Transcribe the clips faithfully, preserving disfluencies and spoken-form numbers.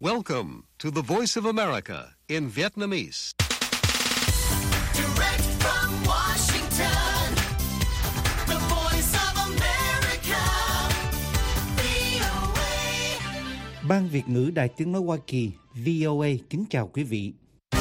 Welcome to the Voice of America in Vietnamese. Direct from Washington, the Voice of America, vê o a. Ban Việt ngữ Đài Tiếng nói Hoa Kỳ vê o a kính chào quý vị.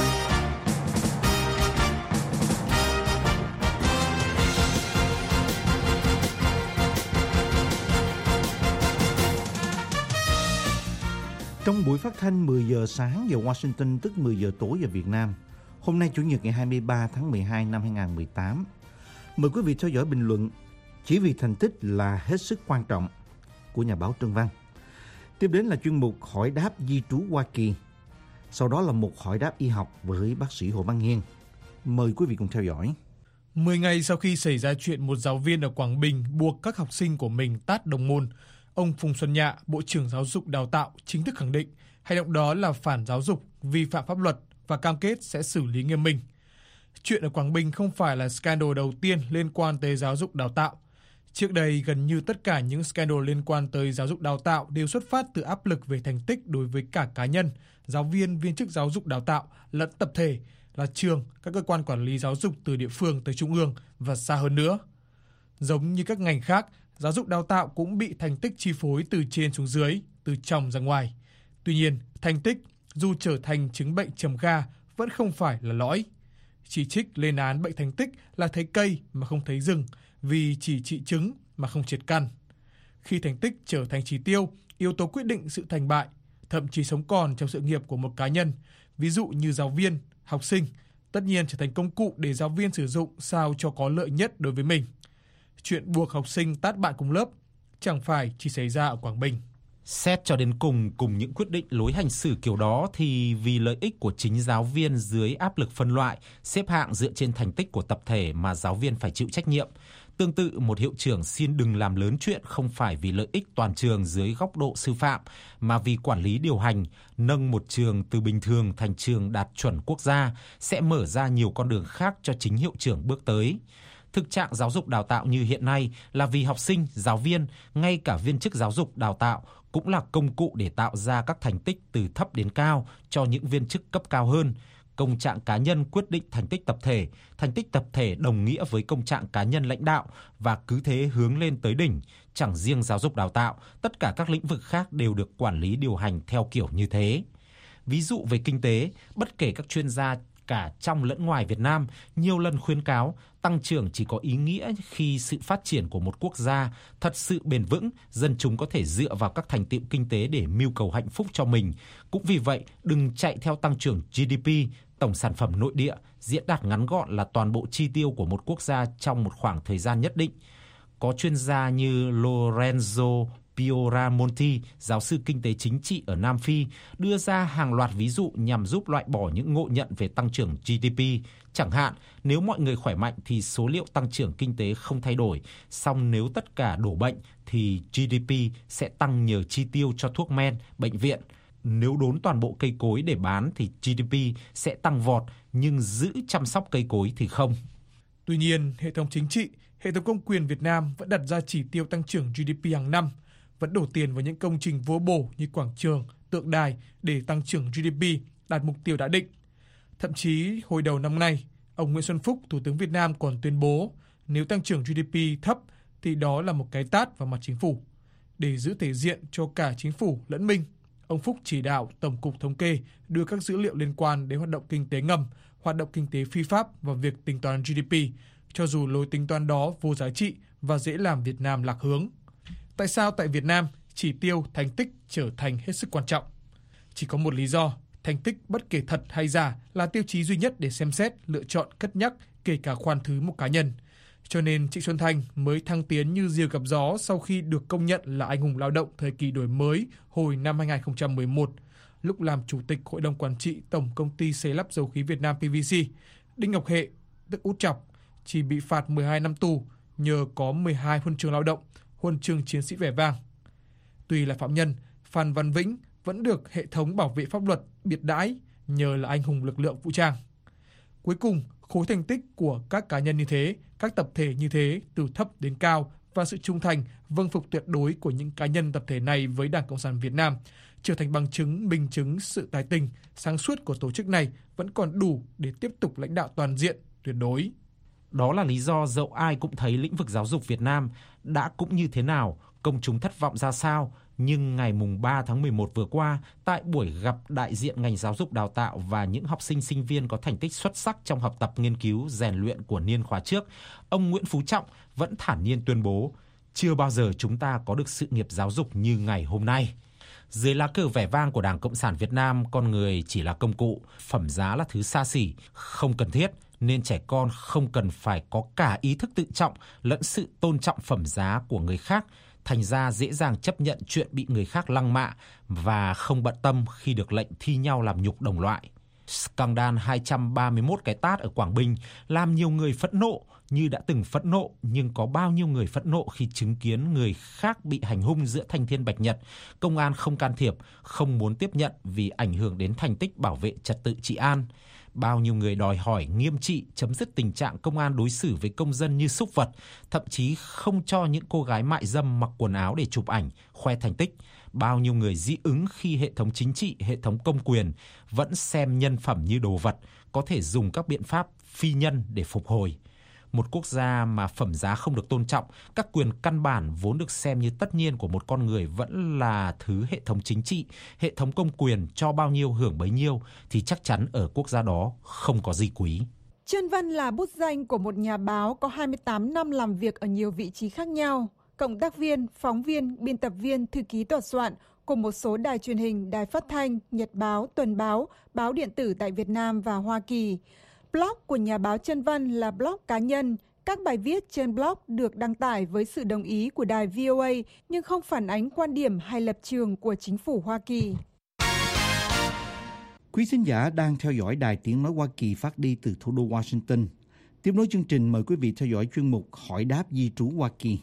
Trong buổi phát thanh mười giờ sáng giờ Washington, tức mười giờ tối giờ Việt Nam, hôm nay Chủ nhật ngày hai mươi ba tháng mười hai năm hai nghìn không trăm mười tám, mời quý vị theo dõi bình luận "Chỉ vì thành tích là hết sức quan trọng" của nhà báo Trân Văn. Tiếp đến là chuyên mục Hỏi đáp di trú Hoa Kỳ. Sau đó là một hỏi đáp y học với bác sĩ Hồ Văn Nghiên. Mời quý vị cùng theo dõi. Mười ngày sau khi xảy ra chuyện một giáo viên ở Quảng Bình buộc các học sinh của mình tát đồng môn, ông Phùng Xuân Nhạ, Bộ trưởng Giáo dục Đào tạo chính thức khẳng định hành động đó là phản giáo dục, vi phạm pháp luật và cam kết sẽ xử lý nghiêm minh. Chuyện ở Quảng Bình không phải là scandal đầu tiên liên quan tới giáo dục đào tạo. Trước đây, gần như tất cả những scandal liên quan tới giáo dục đào tạo đều xuất phát từ áp lực về thành tích đối với cả cá nhân, giáo viên, viên chức giáo dục đào tạo lẫn tập thể, là trường, các cơ quan quản lý giáo dục từ địa phương tới trung ương và xa hơn nữa. Giống như các ngành khác, giáo dục đào tạo cũng bị thành tích chi phối từ trên xuống dưới, từ trong ra ngoài. Tuy nhiên, thành tích, dù trở thành chứng bệnh trầm kha, vẫn không phải là lõi. Chỉ trích lên án bệnh thành tích là thấy cây mà không thấy rừng, vì chỉ trị chứng mà không triệt căn. Khi thành tích trở thành chỉ tiêu, yếu tố quyết định sự thành bại, thậm chí sống còn trong sự nghiệp của một cá nhân, ví dụ như giáo viên, học sinh, tất nhiên trở thành công cụ để giáo viên sử dụng sao cho có lợi nhất đối với mình. Chuyện buộc học sinh tát bạn cùng lớp chẳng phải chỉ xảy ra ở Quảng Bình. Xét cho đến cùng, cùng những quyết định lối hành xử kiểu đó thì vì lợi ích của chính giáo viên dưới áp lực phân loại, xếp hạng dựa trên thành tích của tập thể mà giáo viên phải chịu trách nhiệm. Tương tự, một hiệu trưởng xin đừng làm lớn chuyện không phải vì lợi ích toàn trường dưới góc độ sư phạm, mà vì quản lý điều hành, nâng một trường từ bình thường thành trường đạt chuẩn quốc gia sẽ mở ra nhiều con đường khác cho chính hiệu trưởng bước tới. Thực trạng giáo dục đào tạo như hiện nay là vì học sinh, giáo viên, ngay cả viên chức giáo dục đào tạo cũng là công cụ để tạo ra các thành tích từ thấp đến cao cho những viên chức cấp cao hơn. Công trạng cá nhân quyết định thành tích tập thể, thành tích tập thể đồng nghĩa với công trạng cá nhân lãnh đạo và cứ thế hướng lên tới đỉnh. Chẳng riêng giáo dục đào tạo, tất cả các lĩnh vực khác đều được quản lý điều hành theo kiểu như thế. Ví dụ về kinh tế, bất kể các chuyên gia cả trong lẫn ngoài Việt Nam nhiều lần khuyến cáo tăng trưởng chỉ có ý nghĩa khi sự phát triển của một quốc gia thật sự bền vững, dân chúng có thể dựa vào các thành tựu kinh tế để mưu cầu hạnh phúc cho mình. Cũng vì vậy, đừng chạy theo tăng trưởng giê đê pê, tổng sản phẩm nội địa, diễn đạt ngắn gọn là toàn bộ chi tiêu của một quốc gia trong một khoảng thời gian nhất định. Có chuyên gia như Lorenzo Fioramonti, giáo sư kinh tế chính trị ở Nam Phi, đưa ra hàng loạt ví dụ nhằm giúp loại bỏ những ngộ nhận về tăng trưởng giê đê pê. Chẳng hạn, nếu mọi người khỏe mạnh thì số liệu tăng trưởng kinh tế không thay đổi, song nếu tất cả đổ bệnh thì giê đê pê sẽ tăng nhờ chi tiêu cho thuốc men, bệnh viện. Nếu đốn toàn bộ cây cối để bán thì giê đê pê sẽ tăng vọt, nhưng giữ chăm sóc cây cối thì không. Tuy nhiên, hệ thống chính trị, hệ thống công quyền Việt Nam vẫn đặt ra chỉ tiêu tăng trưởng giê đê pê hàng năm, vẫn đổ tiền vào những công trình vô bổ như quảng trường, tượng đài để tăng trưởng giê đê pê đạt mục tiêu đã định. Thậm chí, hồi đầu năm nay, ông Nguyễn Xuân Phúc, Thủ tướng Việt Nam còn tuyên bố nếu tăng trưởng giê đê pê thấp thì đó là một cái tát vào mặt chính phủ. Để giữ thể diện cho cả chính phủ lẫn mình, ông Phúc chỉ đạo Tổng cục Thống kê đưa các dữ liệu liên quan đến hoạt động kinh tế ngầm, hoạt động kinh tế phi pháp vào việc tính toán giê đê pê, cho dù lối tính toán đó vô giá trị và dễ làm Việt Nam lạc hướng. Tại sao tại Việt Nam, chỉ tiêu thành tích trở thành hết sức quan trọng? Chỉ có một lý do, thành tích bất kể thật hay giả là tiêu chí duy nhất để xem xét, lựa chọn, cất nhắc, kể cả khoan thứ một cá nhân. Cho nên Trịnh Xuân Thanh mới thăng tiến như diều gặp gió sau khi được công nhận là anh hùng lao động thời kỳ đổi mới hồi năm hai nghìn không trăm mười một, lúc làm Chủ tịch Hội đồng Quản trị Tổng Công ty Xây lắp Dầu khí Việt Nam pê vê xê. Đinh Ngọc Hệ, tức Út Chọc, chỉ bị phạt mười hai năm tù nhờ có mười hai huân chương lao động, huân chương chiến sĩ vẻ vang. Tuy là phạm nhân, Phan Văn Vĩnh vẫn được hệ thống bảo vệ pháp luật biệt đãi nhờ là anh hùng lực lượng vũ trang. Cuối cùng, khối thành tích của các cá nhân như thế, các tập thể như thế từ thấp đến cao và sự trung thành, vâng phục tuyệt đối của những cá nhân tập thể này với Đảng Cộng sản Việt Nam, trở thành bằng chứng minh chứng sự tài tình, sáng suốt của tổ chức này vẫn còn đủ để tiếp tục lãnh đạo toàn diện, tuyệt đối. Đó là lý do dẫu ai cũng thấy lĩnh vực giáo dục Việt Nam đã cũng như thế nào, công chúng thất vọng ra sao, nhưng ngày mùng ba tháng mười một vừa qua, tại buổi gặp đại diện ngành giáo dục đào tạo và những học sinh sinh viên có thành tích xuất sắc trong học tập nghiên cứu rèn luyện của niên khóa trước, ông Nguyễn Phú Trọng vẫn thản nhiên tuyên bố, chưa bao giờ chúng ta có được sự nghiệp giáo dục như ngày hôm nay. Dưới lá cờ vẻ vang của Đảng Cộng sản Việt Nam, con người chỉ là công cụ, phẩm giá là thứ xa xỉ, không cần thiết, nên trẻ con không cần phải có cả ý thức tự trọng lẫn sự tôn trọng phẩm giá của người khác, thành ra dễ dàng chấp nhận chuyện bị người khác lăng mạ và không bận tâm khi được lệnh thi nhau làm nhục đồng loại. Scandal hai trăm ba mươi mốt cái tát ở Quảng Bình làm nhiều người phẫn nộ như đã từng phẫn nộ, nhưng có bao nhiêu người phẫn nộ khi chứng kiến người khác bị hành hung giữa thanh thiên bạch nhật, công an không can thiệp, không muốn tiếp nhận vì ảnh hưởng đến thành tích bảo vệ trật tự trị an. Bao nhiêu người đòi hỏi nghiêm trị, chấm dứt tình trạng công an đối xử với công dân như súc vật, thậm chí không cho những cô gái mại dâm mặc quần áo để chụp ảnh, khoe thành tích. Bao nhiêu người dị ứng khi hệ thống chính trị, hệ thống công quyền vẫn xem nhân phẩm như đồ vật, có thể dùng các biện pháp phi nhân để phục hồi. Một quốc gia mà phẩm giá không được tôn trọng, các quyền căn bản vốn được xem như tất nhiên của một con người vẫn là thứ hệ thống chính trị, hệ thống công quyền cho bao nhiêu hưởng bấy nhiêu, thì chắc chắn ở quốc gia đó không có gì quý. Trân Văn là bút danh của một nhà báo có hai mươi tám năm làm việc ở nhiều vị trí khác nhau, cộng tác viên, phóng viên, biên tập viên, thư ký tòa soạn của một số đài truyền hình, đài phát thanh, nhật báo, tuần báo, báo điện tử tại Việt Nam và Hoa Kỳ. Blog của nhà báo Trân Văn là blog cá nhân. Các bài viết trên blog được đăng tải với sự đồng ý của đài vê o a nhưng không phản ánh quan điểm hay lập trường của chính phủ Hoa Kỳ. Quý khán giả đang theo dõi Đài Tiếng Nói Hoa Kỳ phát đi từ thủ đô Washington. Tiếp nối chương trình, mời quý vị theo dõi chuyên mục Hỏi đáp di trú Hoa Kỳ.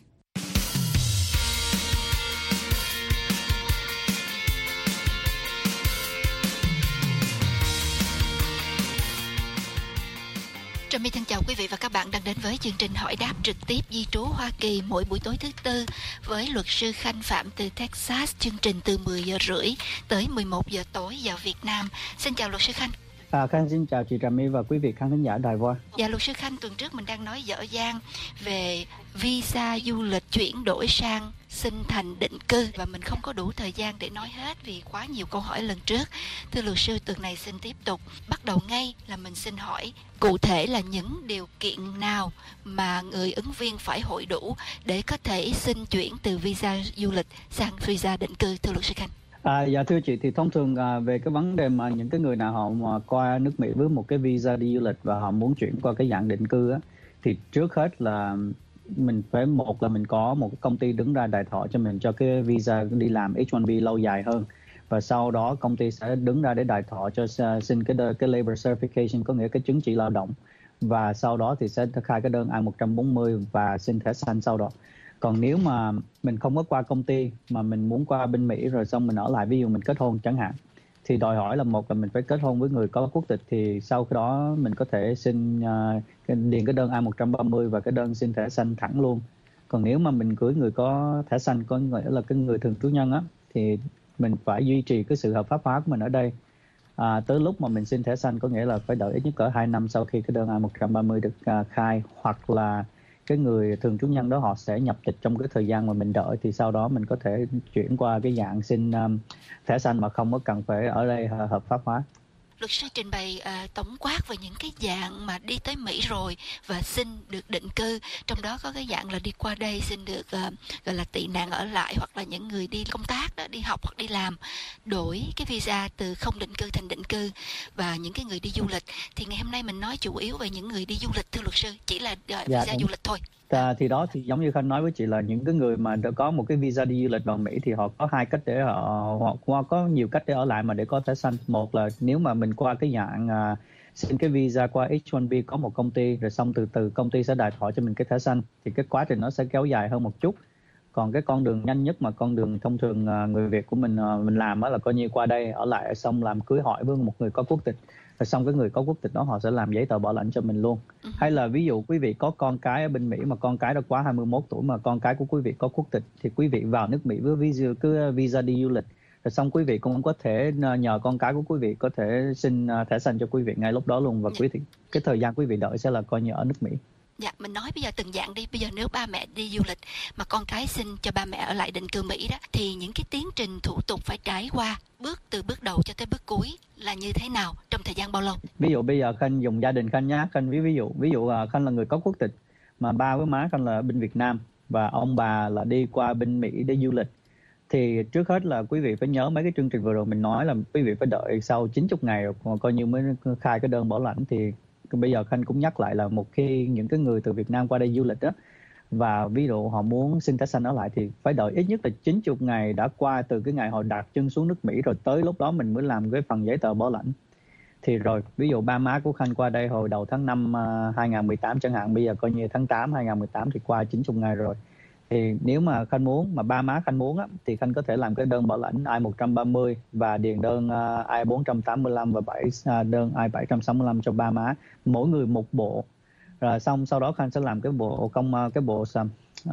Trà My thân chào quý vị và các bạn đang đến với chương trình hỏi đáp trực tiếp di trú Hoa Kỳ mỗi buổi tối thứ tư với luật sư Khanh Phạm từ Texas. Chương trình từ mười giờ rưỡi tới mười một giờ tối giờ Việt Nam. Xin chào luật sư Khanh. À, Khanh xin chào chị Trà My và quý vị khán thính giả Đài Voa. Dạ luật sư Khanh, tuần trước mình đang nói dở dang về visa du lịch chuyển đổi sang xin thành định cư và mình không có đủ thời gian để nói hết vì quá nhiều câu hỏi lần trước. Thưa luật sư, tuần này xin tiếp tục. Bắt đầu ngay là mình xin hỏi cụ thể là những điều kiện nào mà người ứng viên phải hội đủ để có thể xin chuyển từ visa du lịch sang visa định cư, thưa luật sư Khanh. À, dạ thưa chị, thì thông thường à, về cái vấn đề mà những cái người nào họ mà qua nước Mỹ với một cái visa đi du lịch và họ muốn chuyển qua cái dạng định cư á, thì trước hết là mình phải, một là mình có một cái công ty đứng ra đại thọ cho mình cho cái visa đi làm H một B lâu dài hơn, và sau đó công ty sẽ đứng ra để đại thọ cho xin cái cái labor certification, có nghĩa cái chứng chỉ lao động, và sau đó thì sẽ khai cái đơn I một bốn không và xin thẻ xanh sau đó. Còn nếu mà mình không có qua công ty mà mình muốn qua bên Mỹ rồi xong mình ở lại, ví dụ mình kết hôn chẳng hạn, thì đòi hỏi là một là mình phải kết hôn với người có quốc tịch, thì sau cái đó mình có thể xin uh, cái, điền cái đơn I một ba không và cái đơn xin thẻ xanh thẳng luôn. Còn nếu mà mình cưới người có thẻ xanh, có nghĩa là cái người thường trú nhân á, thì mình phải duy trì cái sự hợp pháp hóa của mình ở đây. À, tới lúc mà mình xin thẻ xanh có nghĩa là phải đợi ít nhất cỡ hai năm sau khi cái đơn I một ba không được uh, khai, hoặc là cái người thường trú nhân đó họ sẽ nhập tịch trong cái thời gian mà mình đợi, thì sau đó mình có thể chuyển qua cái dạng xin um, thẻ xanh mà không có cần phải ở đây hợp pháp hóa. Luật sư trình bày uh, tổng quát về những cái dạng mà đi tới Mỹ rồi và xin được định cư, trong đó có cái dạng là đi qua đây xin được uh, gọi là tị nạn ở lại, hoặc là những người đi công tác đó, đi học hoặc đi làm, đổi cái visa từ không định cư thành định cư, và những cái người đi du lịch. Thì ngày hôm nay mình nói chủ yếu về những người đi du lịch, thưa luật sư, chỉ là uh, dạ, visa đúng. du lịch thôi. À, thì đó thì giống như Khanh nói với chị là những cái người mà đã có một cái visa đi du lịch vào Mỹ thì họ có hai cách để họ, họ qua có nhiều cách để ở lại mà để có thẻ xanh. Một là nếu mà mình qua cái dạng à, xin cái visa qua H một B có một công ty, rồi xong từ từ công ty sẽ đại thọ cho mình cái thẻ xanh, thì cái quá trình nó sẽ kéo dài hơn một chút. Còn cái con đường nhanh nhất mà con đường thông thường à, người Việt của mình à, mình làm á là coi như qua đây ở lại xong làm cưới hỏi với một người có quốc tịch, rồi xong cái người có quốc tịch đó họ sẽ làm giấy tờ bảo lãnh cho mình luôn. Hay là ví dụ quý vị có con cái ở bên Mỹ mà con cái đã quá hai mươi mốt tuổi mà con cái của quý vị có quốc tịch thì quý vị vào nước Mỹ với visa cứ visa đi du lịch, rồi xong quý vị cũng có thể nhờ con cái của quý vị có thể xin thẻ xanh cho quý vị ngay lúc đó luôn, và quý vị cái thời gian quý vị đợi sẽ là coi như ở nước Mỹ. Dạ, mình nói bây giờ từng dạng đi, bây giờ nếu ba mẹ đi du lịch mà con cái xin cho ba mẹ ở lại định cư Mỹ đó, thì những cái tiến trình thủ tục phải trải qua bước từ bước đầu cho tới bước cuối là như thế nào, trong thời gian bao lâu? Ví dụ bây giờ Khanh dùng gia đình Khanh nhá, Khanh ví ví dụ, ví dụ Khanh là người có quốc tịch mà ba với má Khanh là bên Việt Nam và ông bà là đi qua bên Mỹ để du lịch, thì trước hết là quý vị phải nhớ mấy cái chương trình vừa rồi mình nói là quý vị phải đợi sau chín mươi ngày rồi coi như mới khai cái đơn bảo lãnh. Thì bây giờ Khanh cũng nhắc lại là một khi những cái người từ Việt Nam qua đây du lịch đó và ví dụ họ muốn xin thẻ xanh ở lại thì phải đợi ít nhất là chín mươi ngày đã qua từ cái ngày họ đặt chân xuống nước Mỹ, rồi tới lúc đó mình mới làm cái phần giấy tờ bảo lãnh. Thì rồi ví dụ ba má của Khanh qua đây hồi đầu tháng năm hai không một tám chẳng hạn, bây giờ coi như tháng tám hai không một tám thì qua chín mươi ngày rồi. Thì nếu mà Khanh muốn, mà ba má Khanh muốn á, thì Khanh có thể làm cái đơn bảo lãnh I một ba không và điền đơn uh, I bốn tám lăm và bảy uh, đơn I bảy sáu lăm cho ba má, mỗi người một bộ. Rồi xong sau đó Khanh sẽ làm cái bộ công cái bộ uh,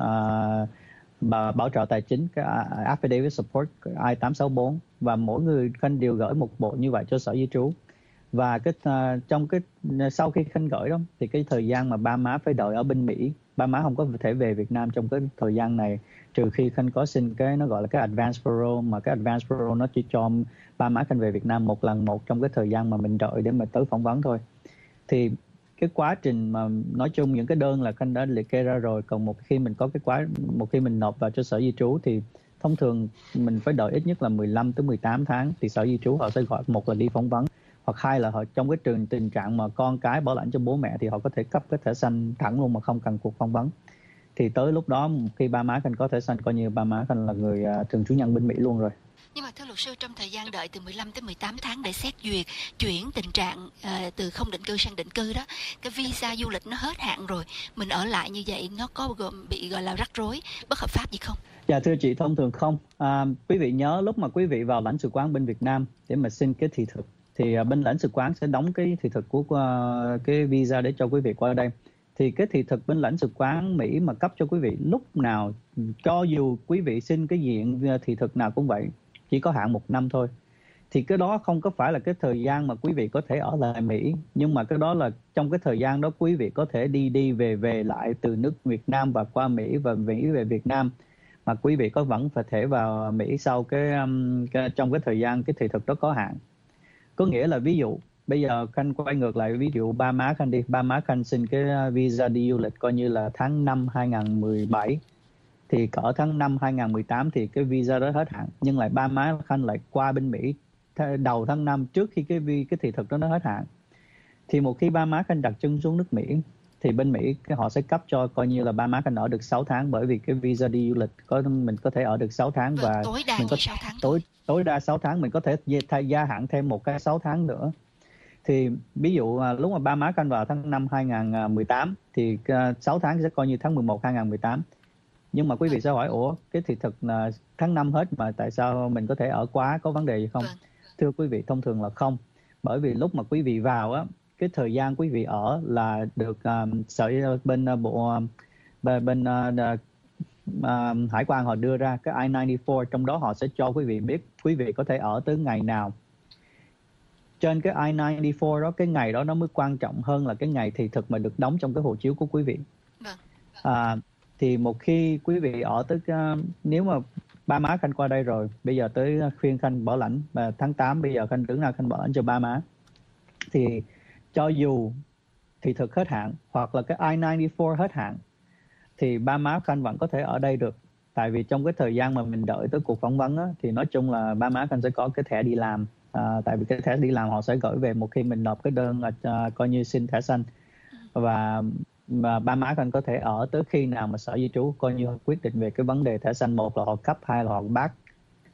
bảo trợ tài chính, cái affidavit support I tám sáu bốn, và mỗi người Khanh đều gửi một bộ như vậy cho sở di trú. Và cái uh, trong cái sau khi Khanh gửi đó thì cái thời gian mà ba má phải đợi ở bên Mỹ, ba má không có thể về Việt Nam trong cái thời gian này, trừ khi Khanh có xin cái nó gọi là cái advance parole, mà cái advance parole nó chỉ cho ba má Khanh về Việt Nam một lần một trong cái thời gian mà mình đợi để mà tới phỏng vấn thôi. Thì cái quá trình mà nói chung những cái đơn là Khanh đã liệt kê ra rồi. Còn một khi mình có cái quá một khi mình nộp vào cho sở di trú thì thông thường mình phải đợi ít nhất là mười lăm tới mười tám tháng thì sở di trú họ sẽ gọi một là đi phỏng vấn, hoặc hai là họ trong cái trường tình trạng mà con cái bảo lãnh cho bố mẹ thì họ có thể cấp cái thẻ xanh thẳng luôn mà không cần cuộc phỏng vấn. Thì tới lúc đó khi ba má Khanh có thẻ xanh coi như ba má Khanh là người uh, thường trú nhân bên Mỹ luôn rồi. Nhưng mà thưa luật sư, trong thời gian đợi từ mười lăm tới mười tám tháng để xét duyệt chuyển tình trạng uh, từ không định cư sang định cư đó, cái visa du lịch nó hết hạn rồi, mình ở lại như vậy nó có gồm bị gọi là rắc rối bất hợp pháp gì không? Dạ thưa chị, thông thường không. À, quý vị nhớ lúc mà quý vị vào lãnh sự quán bên Việt Nam để mà xin cái thị thực thì bên lãnh sự quán sẽ đóng cái thị thực của uh, cái visa để cho quý vị qua đây. Thì cái thị thực bên lãnh sự quán Mỹ mà cấp cho quý vị lúc nào, cho dù quý vị xin cái diện thị thực nào cũng vậy, chỉ có hạn một năm thôi. Thì cái đó không có phải là cái thời gian mà quý vị có thể ở lại Mỹ, nhưng mà cái đó là trong cái thời gian đó quý vị có thể đi đi về về lại từ nước Việt Nam và qua Mỹ và Mỹ về Việt Nam, mà quý vị có vẫn phải thể vào Mỹ sau cái, um, cái trong cái thời gian cái thị thực đó có hạn. Có nghĩa là ví dụ bây giờ Khanh quay ngược lại, ví dụ ba má Khanh đi, ba má Khanh xin cái visa đi du lịch coi như là tháng năm hai không một bảy, thì cỡ tháng năm hai không một tám thì cái visa đó hết hạn, nhưng lại ba má Khanh lại qua bên Mỹ đầu tháng năm trước khi cái cái thị thực đó nó hết hạn. Thì một khi ba má Khanh đặt chân xuống nước Mỹ thì bên Mỹ họ sẽ cấp cho coi như là ba má Khanh ở được sáu tháng, bởi vì cái visa đi du lịch có mình có thể ở được sáu tháng và tối đa mình có sáu tháng tối tối đa sáu tháng, mình có thể gia hạn thêm một cái sáu tháng nữa. Thì ví dụ lúc mà ba má Khanh vào tháng năm hai không một tám thì sáu tháng sẽ coi như tháng mười một hai không một tám. Nhưng mà quý vị sẽ hỏi, ủa cái thị thực là tháng năm hết mà tại sao mình có thể ở quá, có vấn đề gì không? Vâng. Thưa quý vị, thông thường là không. Bởi vì lúc mà quý vị vào á, cái thời gian quý vị ở là được um, sở bên uh, bộ bên, bên uh, uh, hải quan họ đưa ra cái I chín bốn, trong đó họ sẽ cho quý vị biết quý vị có thể ở tới ngày nào. Trên cái I chín bốn đó, cái ngày đó nó mới quan trọng hơn là cái ngày thị thực mà được đóng trong cái hộ chiếu của quý vị. Vâng. À, thì một khi quý vị ở tới uh, nếu mà ba má Khanh qua đây rồi, bây giờ tới khuyên Khanh bảo lãnh và tháng tám bây giờ Khanh đứng ra Khanh bảo lãnh cho ba má, thì cho dù thị thực hết hạn hoặc là cái I chín bốn hết hạn thì ba má Khanh vẫn có thể ở đây được. Tại vì trong cái thời gian mà mình đợi tới cuộc phỏng vấn á, thì nói chung là ba má Khanh sẽ có cái thẻ đi làm. À, tại vì cái thẻ đi làm họ sẽ gửi về một khi mình nộp cái đơn à, coi như xin thẻ xanh, và mà ba má Khanh có thể ở tới khi nào mà sở di trú coi như quyết định về cái vấn đề thẻ xanh, một là họ cấp, hai là họ bác.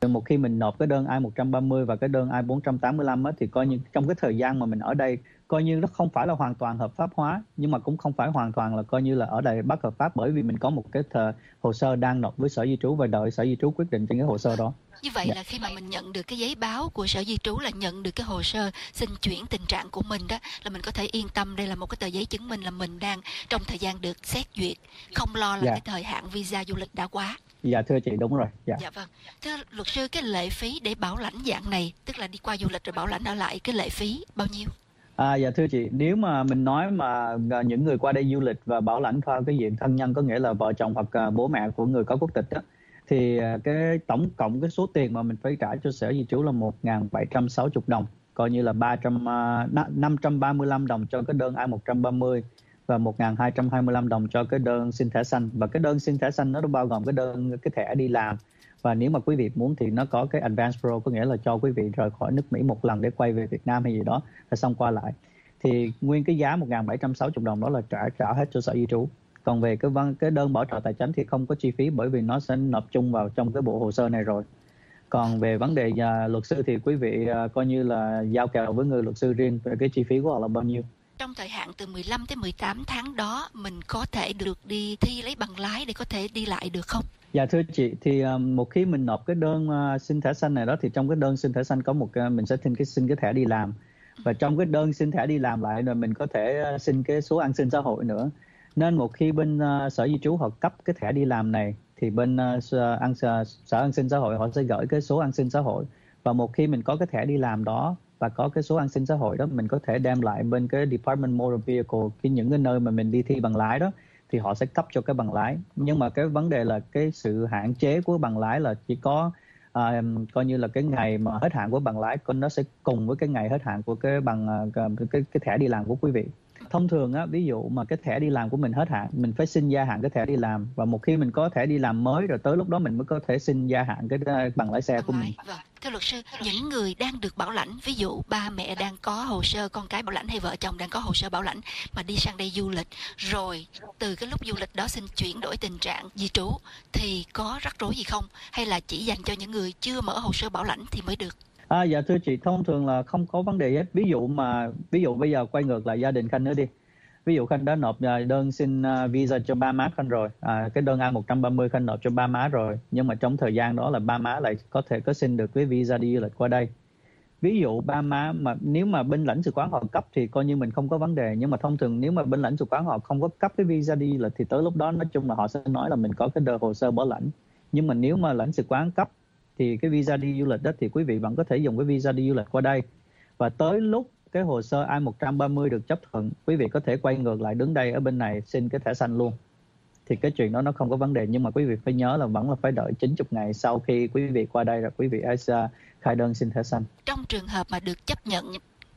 Một khi mình nộp cái đơn I một trăm ba mươi và cái đơn I bốn trăm tám mươi lăm á, thì coi như trong cái thời gian mà mình ở đây, coi như nó không phải là hoàn toàn hợp pháp hóa, nhưng mà cũng không phải hoàn toàn là coi như là ở đây bất hợp pháp, bởi vì mình có một cái thờ, hồ sơ đang nộp với Sở Di trú và đợi Sở Di trú quyết định trên cái hồ sơ đó. Như vậy Dạ. là khi mà mình nhận được cái giấy báo của Sở Di trú là nhận được cái hồ sơ xin chuyển tình trạng của mình đó, là mình có thể yên tâm đây là một cái tờ giấy chứng minh là mình đang trong thời gian được xét duyệt, không lo là Dạ. cái thời hạn visa du lịch đã quá. Dạ thưa chị, đúng rồi. Dạ. Dạ vâng. Thưa luật sư, cái lệ phí để bảo lãnh dạng này, tức là đi qua du lịch rồi bảo lãnh ở lại, cái lệ phí bao nhiêu? À, dạ thưa chị, nếu mà mình nói mà à, những người qua đây du lịch và bảo lãnh theo cái diện thân nhân, có nghĩa là vợ chồng hoặc à, bố mẹ của người có quốc tịch đó, thì à, cái tổng cộng cái số tiền mà mình phải trả cho Sở Di trú là một nghìn bảy trăm sáu mươi đồng, coi như là ba trăm, à, năm trăm ba mươi lăm đồng cho cái đơn I một trăm ba mươi và một nghìn hai trăm hai mươi lăm đồng cho cái đơn xin thẻ xanh. Và cái đơn xin thẻ xanh nó bao gồm cái đơn cái thẻ đi làm, và nếu mà quý vị muốn thì nó có cái advance pro, có nghĩa là cho quý vị rời khỏi nước Mỹ một lần để quay về Việt Nam hay gì đó, rồi xong qua lại. Thì nguyên cái giá một nghìn bảy trăm sáu mươi đồng đó là trả trả hết cho Sở Di trú. Còn về cái văn cái đơn bảo trợ tài chính thì không có chi phí, bởi vì nó sẽ nộp chung vào trong cái bộ hồ sơ này rồi. Còn về vấn đề uh, luật sư thì quý vị uh, coi như là giao kèo với người luật sư riêng về cái chi phí của họ là bao nhiêu. Trong thời hạn từ mười lăm tới mười tám tháng đó, mình có thể được đi thi lấy bằng lái để có thể đi lại được không? Dạ thưa chị, thì uh, một khi mình nộp cái đơn uh, xin thẻ xanh này đó, thì trong cái đơn xin thẻ xanh có một uh, mình sẽ xin cái xin cái thẻ đi làm, và trong cái đơn xin thẻ đi làm lại rồi mình có thể uh, xin cái số an sinh xã hội nữa. Nên một khi bên uh, Sở Di trú họ cấp cái thẻ đi làm này, thì bên uh, an, uh, Sở An sinh xã hội họ sẽ gửi cái số an sinh xã hội, và một khi mình có cái thẻ đi làm đó và có cái số an sinh xã hội đó, mình có thể đem lại bên cái Department Motor Vehicle, cái những cái nơi mà mình đi thi bằng lái đó, thì họ sẽ cấp cho cái bằng lái. Nhưng mà cái vấn đề là cái sự hạn chế của bằng lái là chỉ có à, coi như là cái ngày mà hết hạn của bằng lái, con nó sẽ cùng với cái ngày hết hạn của cái bằng cái cái, cái thẻ đi làm của quý vị. Thông thường á, ví dụ mà cái thẻ đi làm của mình hết hạn, mình phải xin gia hạn cái thẻ đi làm, và một khi mình có thẻ đi làm mới rồi, tới lúc đó mình mới có thể xin gia hạn cái bằng lái xe của mình. Vâng. Thưa luật sư, những người đang được bảo lãnh, ví dụ ba mẹ đang có hồ sơ con cái bảo lãnh hay vợ chồng đang có hồ sơ bảo lãnh mà đi sang đây du lịch, rồi từ cái lúc du lịch đó xin chuyển đổi tình trạng di trú, thì có rắc rối gì không? Hay là chỉ dành cho những người chưa mở hồ sơ bảo lãnh thì mới được? À, dạ thưa chị, thông thường là không có vấn đề hết. Ví dụ mà ví dụ bây giờ quay ngược lại gia đình Khanh nữa đi. Ví dụ Khanh đã nộp đơn xin visa cho ba má Khanh rồi, à, cái đơn I một trăm ba mươi Khanh nộp cho ba má rồi, nhưng mà trong thời gian đó là ba má lại có thể có xin được cái visa đi du lịch qua đây. Ví dụ ba má mà nếu mà bên lãnh sự quán họ cấp thì coi như mình không có vấn đề, nhưng mà thông thường nếu mà bên lãnh sự quán họ không có cấp cái visa đi du lịch thì tới lúc đó nói chung là họ sẽ nói là mình có cái đơn hồ sơ bảo lãnh. Nhưng mà nếu mà lãnh sự quán cấp thì cái visa đi du lịch đó thì quý vị vẫn có thể dùng cái visa đi du lịch qua đây, và tới lúc cái hồ sơ I một trăm ba mươi được chấp thuận, quý vị có thể quay ngược lại đứng đây ở bên này xin cái thẻ xanh luôn. Thì cái chuyện đó nó không có vấn đề, nhưng mà quý vị phải nhớ là vẫn là phải đợi chín mươi ngày sau khi quý vị qua đây rồi quý vị hãy khai đơn xin thẻ xanh. Trong trường hợp mà được chấp nhận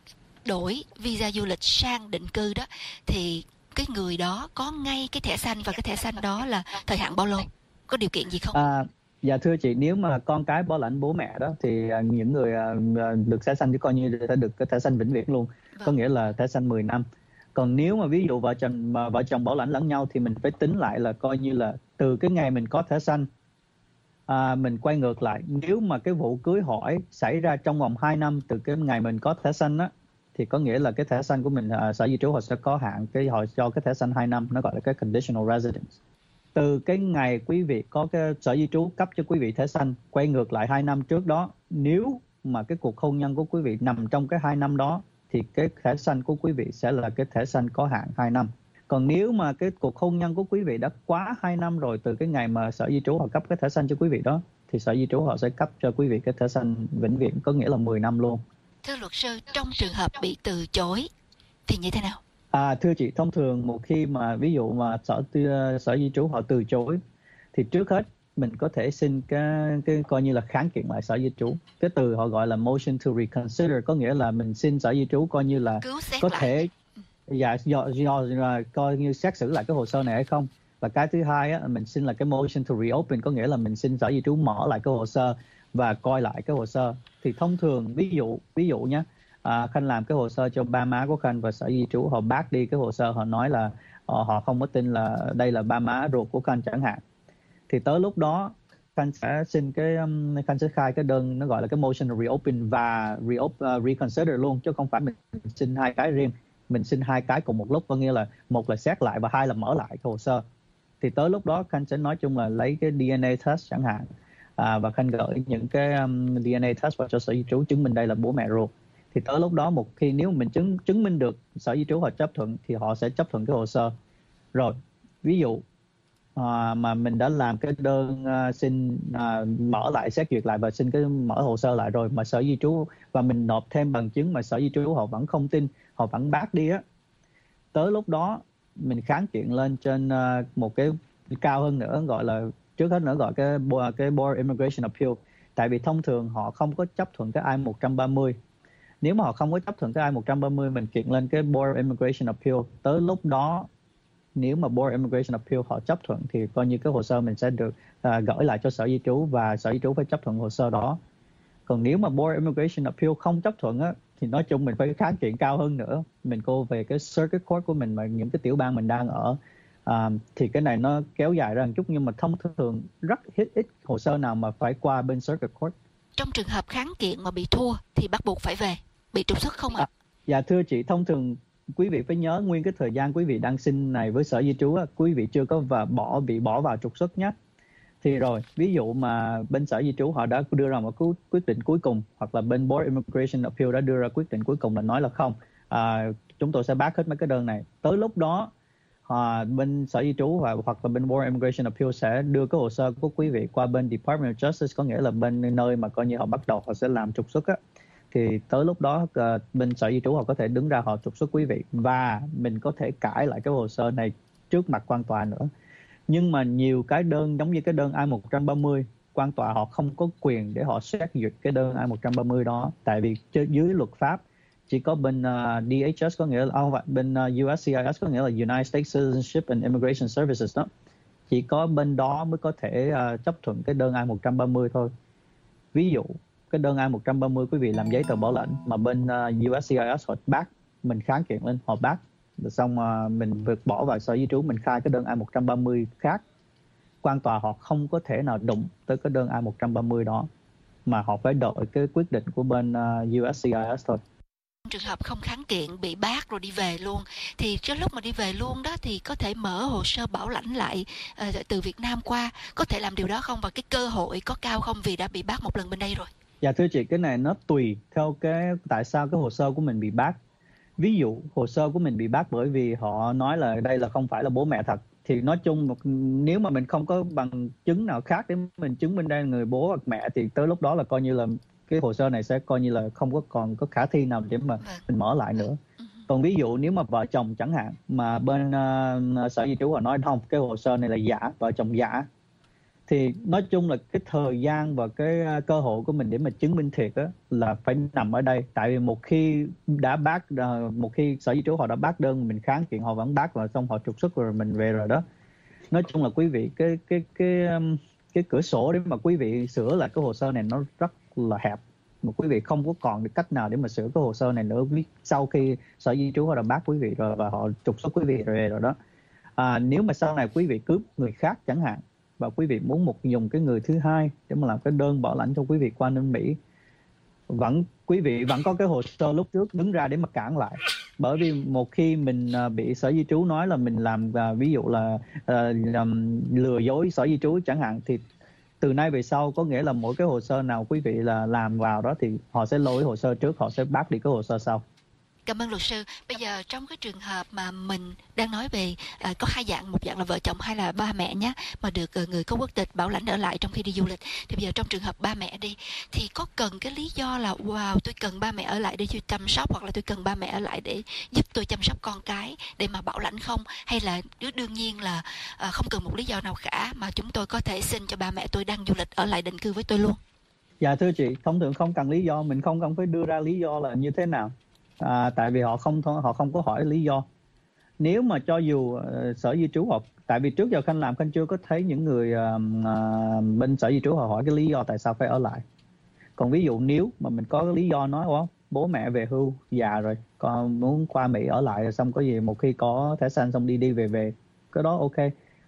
đổi visa du lịch sang định cư đó, thì cái người đó có ngay cái thẻ xanh, và cái thẻ xanh đó là thời hạn bao lâu? Có điều kiện gì không? À, dạ thưa chị, nếu mà con cái bảo lãnh bố mẹ đó thì những người được thẻ xanh thì coi như sẽ được cái thẻ xanh vĩnh viễn luôn, vâng. Có nghĩa là thẻ xanh mười năm. Còn nếu mà ví dụ vợ chồng mà vợ chồng bảo lãnh lẫn nhau thì mình phải tính lại là coi như là từ cái ngày mình có thẻ xanh, à, mình quay ngược lại, nếu mà cái vụ cưới hỏi xảy ra trong vòng hai năm từ cái ngày mình có thẻ xanh á, thì có nghĩa là cái thẻ xanh của mình, à, Sở Di trú họ sẽ có hạn cái họ cho cái thẻ xanh hai năm, nó gọi là cái conditional residence. Từ cái ngày quý vị có cái Sở Di trú cấp cho quý vị thẻ xanh, quay ngược lại hai năm trước đó, nếu mà cái cuộc hôn nhân của quý vị nằm trong cái hai năm đó thì cái thẻ xanh của quý vị sẽ là cái thẻ xanh có hạn hai năm. Còn nếu mà cái cuộc hôn nhân của quý vị đã quá hai năm rồi từ cái ngày mà Sở Di trú họ cấp cái thẻ xanh cho quý vị đó, thì Sở Di trú họ sẽ cấp cho quý vị cái thẻ xanh vĩnh viễn, có nghĩa là mười năm luôn. Thưa luật sư, trong trường hợp bị từ chối thì như thế nào? À, thưa chị, thông thường một khi mà ví dụ mà sở sở di trú họ từ chối thì trước hết mình có thể xin cái cái coi như là kháng kiện lại sở di trú. Cái từ họ gọi là motion to reconsider, có nghĩa là mình xin sở di trú coi như là có lại. thể dạ do, do, do coi như xét xử lại cái hồ sơ này hay không. Và cái thứ hai á, mình xin là cái motion to reopen, có nghĩa là mình xin sở di trú mở lại cái hồ sơ và coi lại cái hồ sơ. Thì thông thường ví dụ ví dụ nhé, À, Khanh làm cái hồ sơ cho ba má của Khanh và sở di trú họ bác đi cái hồ sơ, họ nói là họ, họ không có tin là đây là ba má ruột của Khanh chẳng hạn. Thì tới lúc đó Khanh sẽ xin cái um, Khanh sẽ khai cái đơn nó gọi là cái motion to reopen và reopen, uh, reconsider luôn, chứ không phải mình xin hai cái riêng. Mình xin hai cái cùng một lúc, có nghĩa là một là xét lại và hai là mở lại cái hồ sơ. Thì tới lúc đó Khanh sẽ nói chung là lấy cái đê en a test chẳng hạn, à, và Khanh gửi những cái um, đê en a test vào cho sở di trú chứng minh đây là bố mẹ ruột. Thì tới lúc đó một khi nếu mình chứng chứng minh được sở di trú họ chấp thuận thì họ sẽ chấp thuận cái hồ sơ. Rồi ví dụ à, mà mình đã làm cái đơn à, xin à, mở lại xét duyệt lại và xin cái mở hồ sơ lại rồi mà sở di trú và mình nộp thêm bằng chứng mà sở di trú họ vẫn không tin, họ vẫn bác đi á, tới lúc đó mình kháng kiện lên trên uh, một cái cao hơn nữa, gọi là trước hết nữa gọi cái cái Board Immigration Appeal. Tại vì thông thường họ không có chấp thuận cái I một ba mươi. Nếu mà họ không có chấp thuận cái I một ba mươi, mình kiện lên cái Board Immigration Appeal. Tới lúc đó nếu mà Board Immigration Appeal họ chấp thuận thì coi như cái hồ sơ mình sẽ được uh, gửi lại cho sở di trú và sở di trú phải chấp thuận hồ sơ đó. Còn nếu mà Board Immigration Appeal không chấp thuận á, thì nói chung mình phải kháng kiện cao hơn nữa. Mình cô về cái circuit court của mình mà những cái tiểu bang mình đang ở. À, thì cái này nó kéo dài ra một chút, nhưng mà thông thường rất ít, ít hồ sơ nào mà phải qua bên circuit court. Trong trường hợp kháng kiện mà bị thua thì bắt buộc phải về, bị trục xuất không ạ? À? À, dạ thưa chị, thông thường quý vị phải nhớ nguyên cái thời gian quý vị đang xin này với sở di trú á, quý vị chưa có và bỏ bị bỏ vào trục xuất nhé. Thì rồi, ví dụ mà bên sở di trú họ đã đưa ra một quyết định cuối cùng, hoặc là bên Board Immigration Appeal đã đưa ra quyết định cuối cùng là nói là không, à, chúng tôi sẽ bác hết mấy cái đơn này. Tới lúc đó, à, bên sở di trú hoặc, hoặc là bên Board Immigration Appeal sẽ đưa cái hồ sơ của quý vị qua bên Department of Justice, có nghĩa là bên nơi mà coi như họ bắt đầu họ sẽ làm trục xuất á. Thì tới lúc đó uh, bên sở di trú họ có thể đứng ra họ trục xuất quý vị và mình có thể cãi lại cái hồ sơ này trước mặt quan tòa nữa. Nhưng mà nhiều cái đơn giống như cái đơn I một ba mươi, quan tòa họ không có quyền để họ xét duyệt cái đơn I một ba mươi đó. Tại vì dưới luật pháp chỉ có bên uh, đê hát ét có nghĩa là oh, bên uh, u ét xê i ét có nghĩa là United States Citizenship and Immigration Services đó. Chỉ có bên đó mới có thể uh, chấp thuận cái đơn I một ba mươi thôi. Ví dụ cái đơn I một ba mươi quý vị làm giấy tờ bảo lãnh mà bên uh, u ét xê i ét họ bác, mình kháng kiện lên họ bác, rồi xong uh, mình vượt bỏ vào sở di trú, mình khai cái đơn I một ba mươi khác, quan tòa họ không có thể nào đụng tới cái đơn I một ba mươi đó, mà họ phải đợi cái quyết định của bên uh, u ét xê i ét thôi. Trường hợp không kháng kiện bị bác rồi đi về luôn, thì trước lúc mà đi về luôn đó thì có thể mở hồ sơ bảo lãnh lại uh, từ Việt Nam qua, có thể làm điều đó không, và cái cơ hội có cao không vì đã bị bác một lần bên đây rồi? Dạ thưa chị, cái này nó tùy theo cái tại sao cái hồ sơ của mình bị bác. Ví dụ hồ sơ của mình bị bác bởi vì họ nói là đây là không phải là bố mẹ thật, thì nói chung nếu mà mình không có bằng chứng nào khác để mình chứng minh đây là người bố hoặc mẹ thì tới lúc đó là coi như là cái hồ sơ này sẽ coi như là không có còn có khả thi nào để mà mình mở lại nữa. Còn ví dụ nếu mà vợ chồng chẳng hạn mà bên uh, sở di trú họ nói không, cái hồ sơ này là giả, vợ chồng giả, thì nói chung là cái thời gian và cái uh, cơ hội của mình để mà chứng minh thiệt á là phải nằm ở đây. Tại vì một khi đã bác uh, một khi sở di trú họ đã bác đơn, mình kháng kiện họ vẫn bác và xong họ trục xuất rồi mình về rồi đó. Nói chung là quý vị cái cái cái um, cái cửa sổ để mà quý vị sửa lại cái hồ sơ này nó rất là hẹp, mà quý vị không có còn được cách nào để mà sửa cái hồ sơ này nữa sau khi sở di trú họ đã bác quý vị rồi và họ trục xuất quý vị rồi, rồi đó. À, nếu mà sau này quý vị cướp người khác chẳng hạn và quý vị muốn một dùng cái người thứ hai để mà làm cái đơn bảo lãnh cho quý vị qua bên Mỹ, vẫn quý vị vẫn có cái hồ sơ lúc trước đứng ra để mà cản lại. Bởi vì một khi mình uh, bị sở di trú nói là mình làm uh, ví dụ là uh, um, lừa dối sở di trú chẳng hạn, thì từ nay về sau có nghĩa là mỗi cái hồ sơ nào quý vị là làm vào đó thì họ sẽ lôi hồ sơ trước, họ sẽ bác đi cái hồ sơ sau. Cảm ơn luật sư. Bây giờ trong cái trường hợp mà mình đang nói về à, có hai dạng, một dạng là vợ chồng hay là ba mẹ nhé, mà được uh, người có quốc tịch bảo lãnh ở lại trong khi đi du lịch, thì bây giờ trong trường hợp ba mẹ đi thì có cần cái lý do là wow tôi cần ba mẹ ở lại để chăm sóc, hoặc là tôi cần ba mẹ ở lại để giúp tôi chăm sóc con cái để mà bảo lãnh không, hay là đương nhiên là uh, không cần một lý do nào cả mà chúng tôi có thể xin cho ba mẹ tôi đang du lịch ở lại định cư với tôi luôn? Dạ thưa chị, thông thường không cần lý do, mình không cần phải đưa ra lý do là như thế nào. À, tại vì họ không họ không có hỏi lý do. Nếu mà cho dù uh, sở di trú họ, tại vì trước giờ Khanh làm Khanh chưa có thấy những người uh, uh, bên sở di trú họ hỏi cái lý do tại sao phải ở lại. Còn ví dụ nếu mà mình có cái lý do nói oh, bố mẹ về hưu già rồi, con muốn qua Mỹ ở lại rồi xong có gì một khi có thẻ xanh xong đi đi về về, cái đó ok.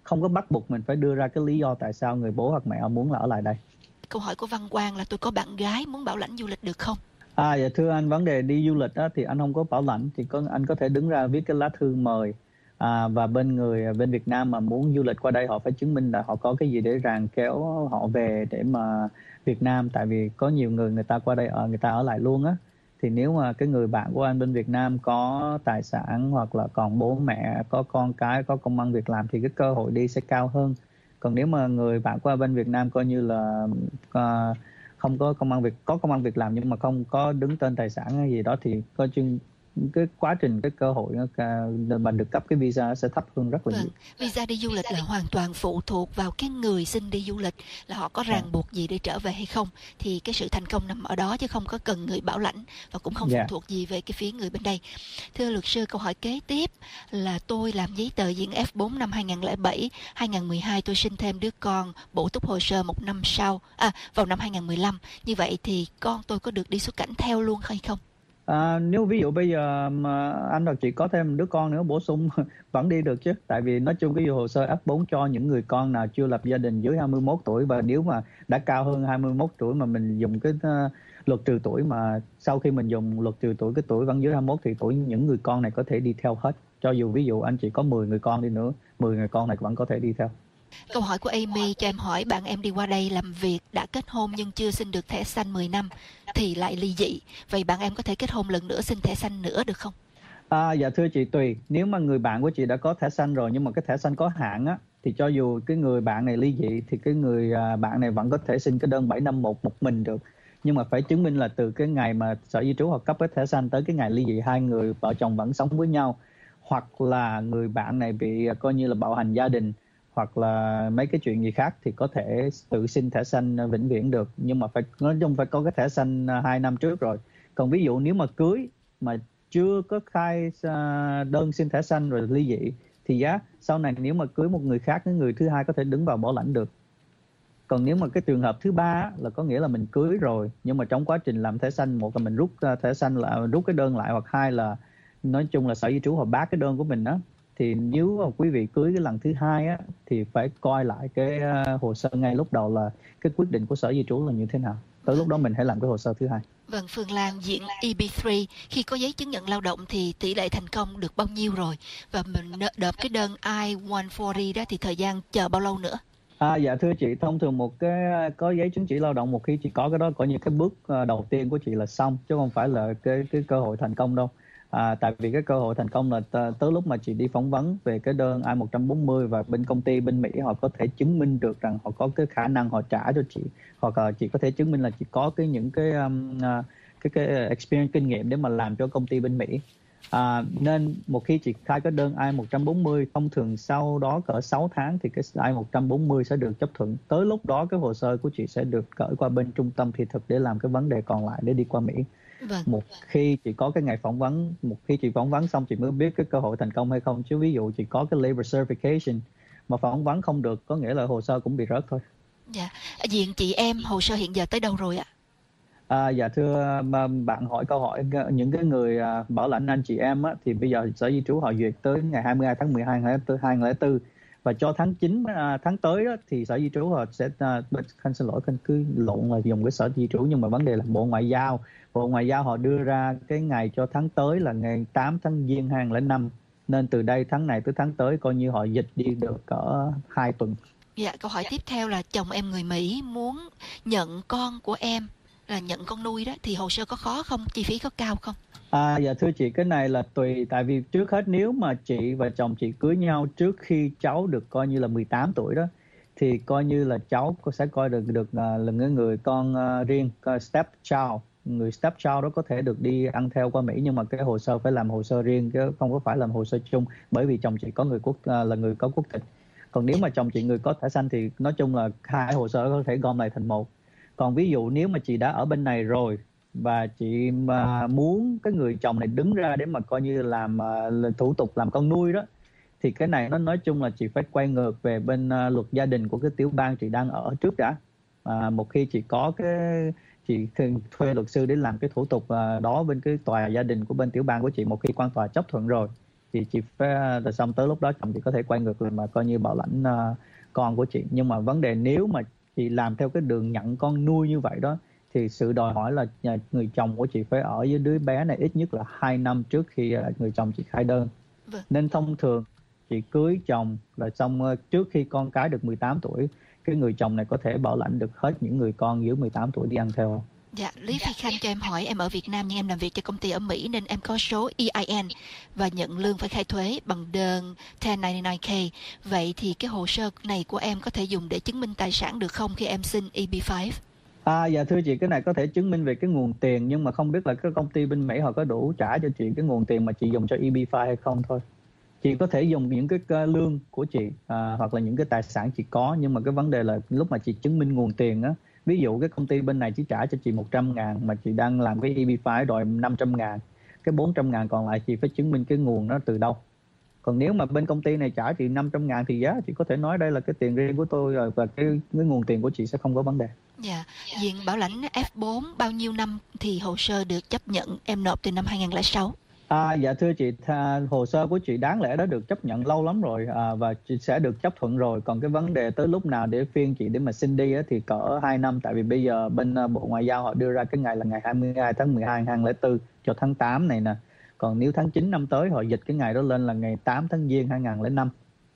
không có bắt buộc mình phải đưa ra cái lý do tại sao người bố hoặc mẹ họ muốn là ở lại đây. Câu hỏi của Văn Quang là tôi có bạn gái muốn bảo lãnh du lịch được không? À dạ thưa anh, vấn đề đi du lịch á, thì anh không có bảo lãnh, thì có anh có thể đứng ra viết cái lá thư mời, à, và bên người bên Việt Nam mà muốn du lịch qua đây họ phải chứng minh là họ có cái gì để ràng kéo họ về để mà Việt Nam, tại vì có nhiều người người ta qua đây ở người ta ở lại luôn á. Thì nếu mà cái người bạn của anh bên Việt Nam có tài sản hoặc là còn bố mẹ, có con cái, có công ăn việc làm thì cái cơ hội đi sẽ cao hơn. Còn nếu mà người bạn của anh bên Việt Nam coi như là uh, không có công ăn việc có công ăn việc làm nhưng mà không có đứng tên tài sản hay gì đó thì coi chừng cái quá trình cái cơ hội nó mà được cấp cái visa sẽ thấp hơn rất là Vâng, nhiều. visa đi du lịch là hoàn toàn phụ thuộc vào cái người xin đi du lịch là họ có ràng buộc gì để trở về hay không, thì cái sự thành công nằm ở đó chứ không có cần người bảo lãnh và cũng không phụ Yeah. thuộc gì về cái phía người bên đây. Thưa luật sư, câu hỏi kế tiếp là tôi làm giấy tờ diện F bốn năm hai không không bảy, hai không một hai tôi sinh thêm đứa con, bổ túc hồ sơ một năm sau, à vào năm hai không một lăm. Như vậy thì con tôi có được đi xuất cảnh theo luôn hay không? À, nếu ví dụ bây giờ mà anh hoặc chị có thêm đứa con nữa bổ sung vẫn đi được chứ, tại vì nói chung cái hồ sơ F bốn cho những người con nào chưa lập gia đình dưới hai mươi mốt tuổi, và nếu mà đã cao hơn hai mươi mốt tuổi mà mình dùng cái uh, luật trừ tuổi, mà sau khi mình dùng luật trừ tuổi cái tuổi vẫn dưới hai mươi mốt thì tuổi những người con này có thể đi theo hết, cho dù ví dụ anh chị có mười người con đi nữa, mười người con này vẫn có thể đi theo. Câu hỏi của Amy cho em hỏi, bạn em đi qua đây làm việc, đã kết hôn nhưng chưa xin được thẻ xanh mười năm thì lại ly dị. Vậy bạn em có thể kết hôn lần nữa xin thẻ xanh nữa được không? À, dạ thưa chị, tùy. Nếu mà người bạn của chị đã có thẻ xanh rồi nhưng mà cái thẻ xanh có hạn á, thì cho dù cái người bạn này ly dị thì cái người à, bạn này vẫn có thể xin cái đơn bảy năm một một mình được. Nhưng mà phải chứng minh là từ cái ngày mà Sở Di trú hoặc cấp cái thẻ xanh tới cái ngày ly dị hai người vợ chồng vẫn sống với nhau, hoặc là người bạn này bị coi như là bạo hành gia đình hoặc là mấy cái chuyện gì khác thì có thể tự xin thẻ xanh vĩnh viễn được, nhưng mà phải nói chung phải có cái thẻ xanh hai năm trước rồi. Còn ví dụ nếu mà cưới mà chưa có khai đơn xin thẻ xanh rồi ly dị thì giá sau này nếu mà cưới một người khác, cái người thứ hai có thể đứng vào bảo lãnh được. Còn nếu mà cái trường hợp thứ ba là có nghĩa là mình cưới rồi nhưng mà trong quá trình làm thẻ xanh, một là mình rút thẻ xanh là rút cái đơn lại, hoặc hai là nói chung là Sở Di trú họ bác cái đơn của mình đó, thì nếu mà quý vị cưới cái lần thứ hai á thì phải coi lại cái uh, hồ sơ ngay lúc đầu là cái quyết định của Sở Di trú là như thế nào. Tới lúc đó mình hãy làm cái hồ sơ thứ hai. Vâng, Phương Lan diện E B ba khi có giấy chứng nhận lao động thì tỷ lệ thành công được bao nhiêu rồi? Và mình nộp cái đơn I một bốn không đó thì thời gian chờ bao lâu nữa? À, dạ thưa chị, thông thường một cái có giấy chứng chỉ lao động, một khi chị có cái đó, có những cái bước uh, đầu tiên của chị là xong, chứ không phải là cái cái cơ hội thành công đâu. À, tại vì cái cơ hội thành công là t- tới lúc mà chị đi phỏng vấn về cái đơn I một bốn không và bên công ty bên Mỹ họ có thể chứng minh được rằng họ có cái khả năng họ trả cho chị, hoặc là chị có thể chứng minh là chị có cái những cái um, uh, cái cái experience, kinh nghiệm để mà làm cho công ty bên Mỹ. À, nên một khi chị khai cái đơn I một bốn không, thông thường sau đó cỡ sáu tháng thì cái I một bốn không sẽ được chấp thuận. Tới lúc đó cái hồ sơ của chị sẽ được gửi qua bên trung tâm thị thực để làm cái vấn đề còn lại để đi qua Mỹ. Vâng. Một khi chị có cái ngày phỏng vấn, một khi chị phỏng vấn xong chị mới biết cái cơ hội thành công hay không. Chứ ví dụ chị có cái labor certification mà phỏng vấn không được, có nghĩa là hồ sơ cũng bị rớt thôi. Dạ. Diện chị em hồ sơ hiện giờ tới đâu rồi ạ? À, dạ thưa bạn hỏi câu hỏi những cái người bảo lãnh anh chị em á, thì bây giờ Sở Di trú họ duyệt tới ngày hai mươi hai tháng mười hai năm hai không không bốn, và cho tháng chín tháng tới đó, thì Sở Di trú họ sẽ khanh xin lỗi khanh cứ lộn là dùng cái Sở Di trú, nhưng mà vấn đề là Bộ Ngoại giao Bộ Ngoại giao họ đưa ra cái ngày cho tháng tới là ngày tám tháng Giêng hai không không năm, nên từ đây tháng này tới tháng tới coi như họ dịch đi được cỡ hai tuần. Dạ, câu hỏi tiếp theo là chồng em người Mỹ muốn nhận con của em, là nhận con nuôi đó, thì hồ sơ có khó không? Chi phí có cao không? À, dạ thưa chị, cái này là tùy, tại vì trước hết nếu mà chị và chồng chị cưới nhau trước khi cháu được coi như là mười tám tuổi đó, thì coi như là cháu sẽ coi được được là người người con uh, riêng, step child, người step child đó có thể được đi ăn theo qua Mỹ, nhưng mà cái hồ sơ phải làm hồ sơ riêng chứ không có phải làm hồ sơ chung, bởi vì chồng chị có người quốc uh, là người có quốc tịch. Còn nếu mà chồng chị người có thẻ xanh thì nói chung là hai hồ sơ có thể gom lại thành một. Còn ví dụ nếu mà chị đã ở bên này rồi và chị mà muốn cái người chồng này đứng ra để mà coi như làm uh, thủ tục làm con nuôi đó, thì cái này nó nói chung là chị phải quay ngược về bên uh, luật gia đình của cái tiểu bang chị đang ở trước đã. À, một khi chị có cái chị thuê luật sư để làm cái thủ tục uh, đó bên cái tòa gia đình của bên tiểu bang của chị, một khi quan tòa chấp thuận rồi thì chị phải là xong tới lúc đó chồng chị có thể quay ngược lại mà coi như bảo lãnh uh, con của chị. Nhưng mà vấn đề nếu mà chị làm theo cái đường nhận con nuôi như vậy đó thì sự đòi hỏi là người chồng của chị phải ở với đứa bé này ít nhất là hai năm trước khi uh, người chồng chị khai đơn. Vâng. Nên thông thường chị cưới chồng là xong uh, trước khi con cái được mười tám tuổi, cái người chồng này có thể bảo lãnh được hết những người con dưới mười tám tuổi đi ăn theo. Dạ, Lý Phi Khanh cho em hỏi, em ở Việt Nam nhưng em làm việc cho công ty ở Mỹ nên em có số E I N và nhận lương phải khai thuế bằng đơn mười chín chín K. Vậy thì cái hồ sơ này của em có thể dùng để chứng minh tài sản được không khi em xin E B năm? À dạ thưa chị, cái này có thể chứng minh về cái nguồn tiền, nhưng mà không biết là cái công ty bên Mỹ họ có đủ trả cho chị cái nguồn tiền mà chị dùng cho E B năm hay không thôi. Chị có thể dùng những cái lương của chị à, hoặc là những cái tài sản chị có, nhưng mà cái vấn đề là lúc mà chị chứng minh nguồn tiền á, ví dụ cái công ty bên này chỉ trả cho chị một trăm ngàn mà chị đang làm cái E B năm đòi năm trăm ngàn, cái bốn trăm ngàn còn lại chị phải chứng minh cái nguồn nó từ đâu. Còn nếu mà bên công ty này trả chị năm trăm ngàn thì giá chị có thể nói đây là cái tiền riêng của tôi rồi, và cái, cái nguồn tiền của chị sẽ không có vấn đề. Dạ, diện bảo lãnh F bốn bao nhiêu năm thì hồ sơ được chấp nhận, em nộp từ năm hai không không sáu? À, dạ thưa chị, tha, hồ sơ của chị đáng lẽ đã được chấp nhận lâu lắm rồi à, và chị sẽ được chấp thuận rồi. Còn cái vấn đề tới lúc nào để phiên chị để mà xin đi á, thì cỡ hai năm. Tại vì bây giờ bên uh, Bộ Ngoại giao họ đưa ra cái ngày là ngày hai mươi hai tháng mười hai năm hai nghìn không trăm lẻ bốn cho tháng tám này nè. Còn nếu tháng chín năm tới họ dịch cái ngày đó lên là ngày tám tháng Giêng hai nghìn không trăm lẻ năm.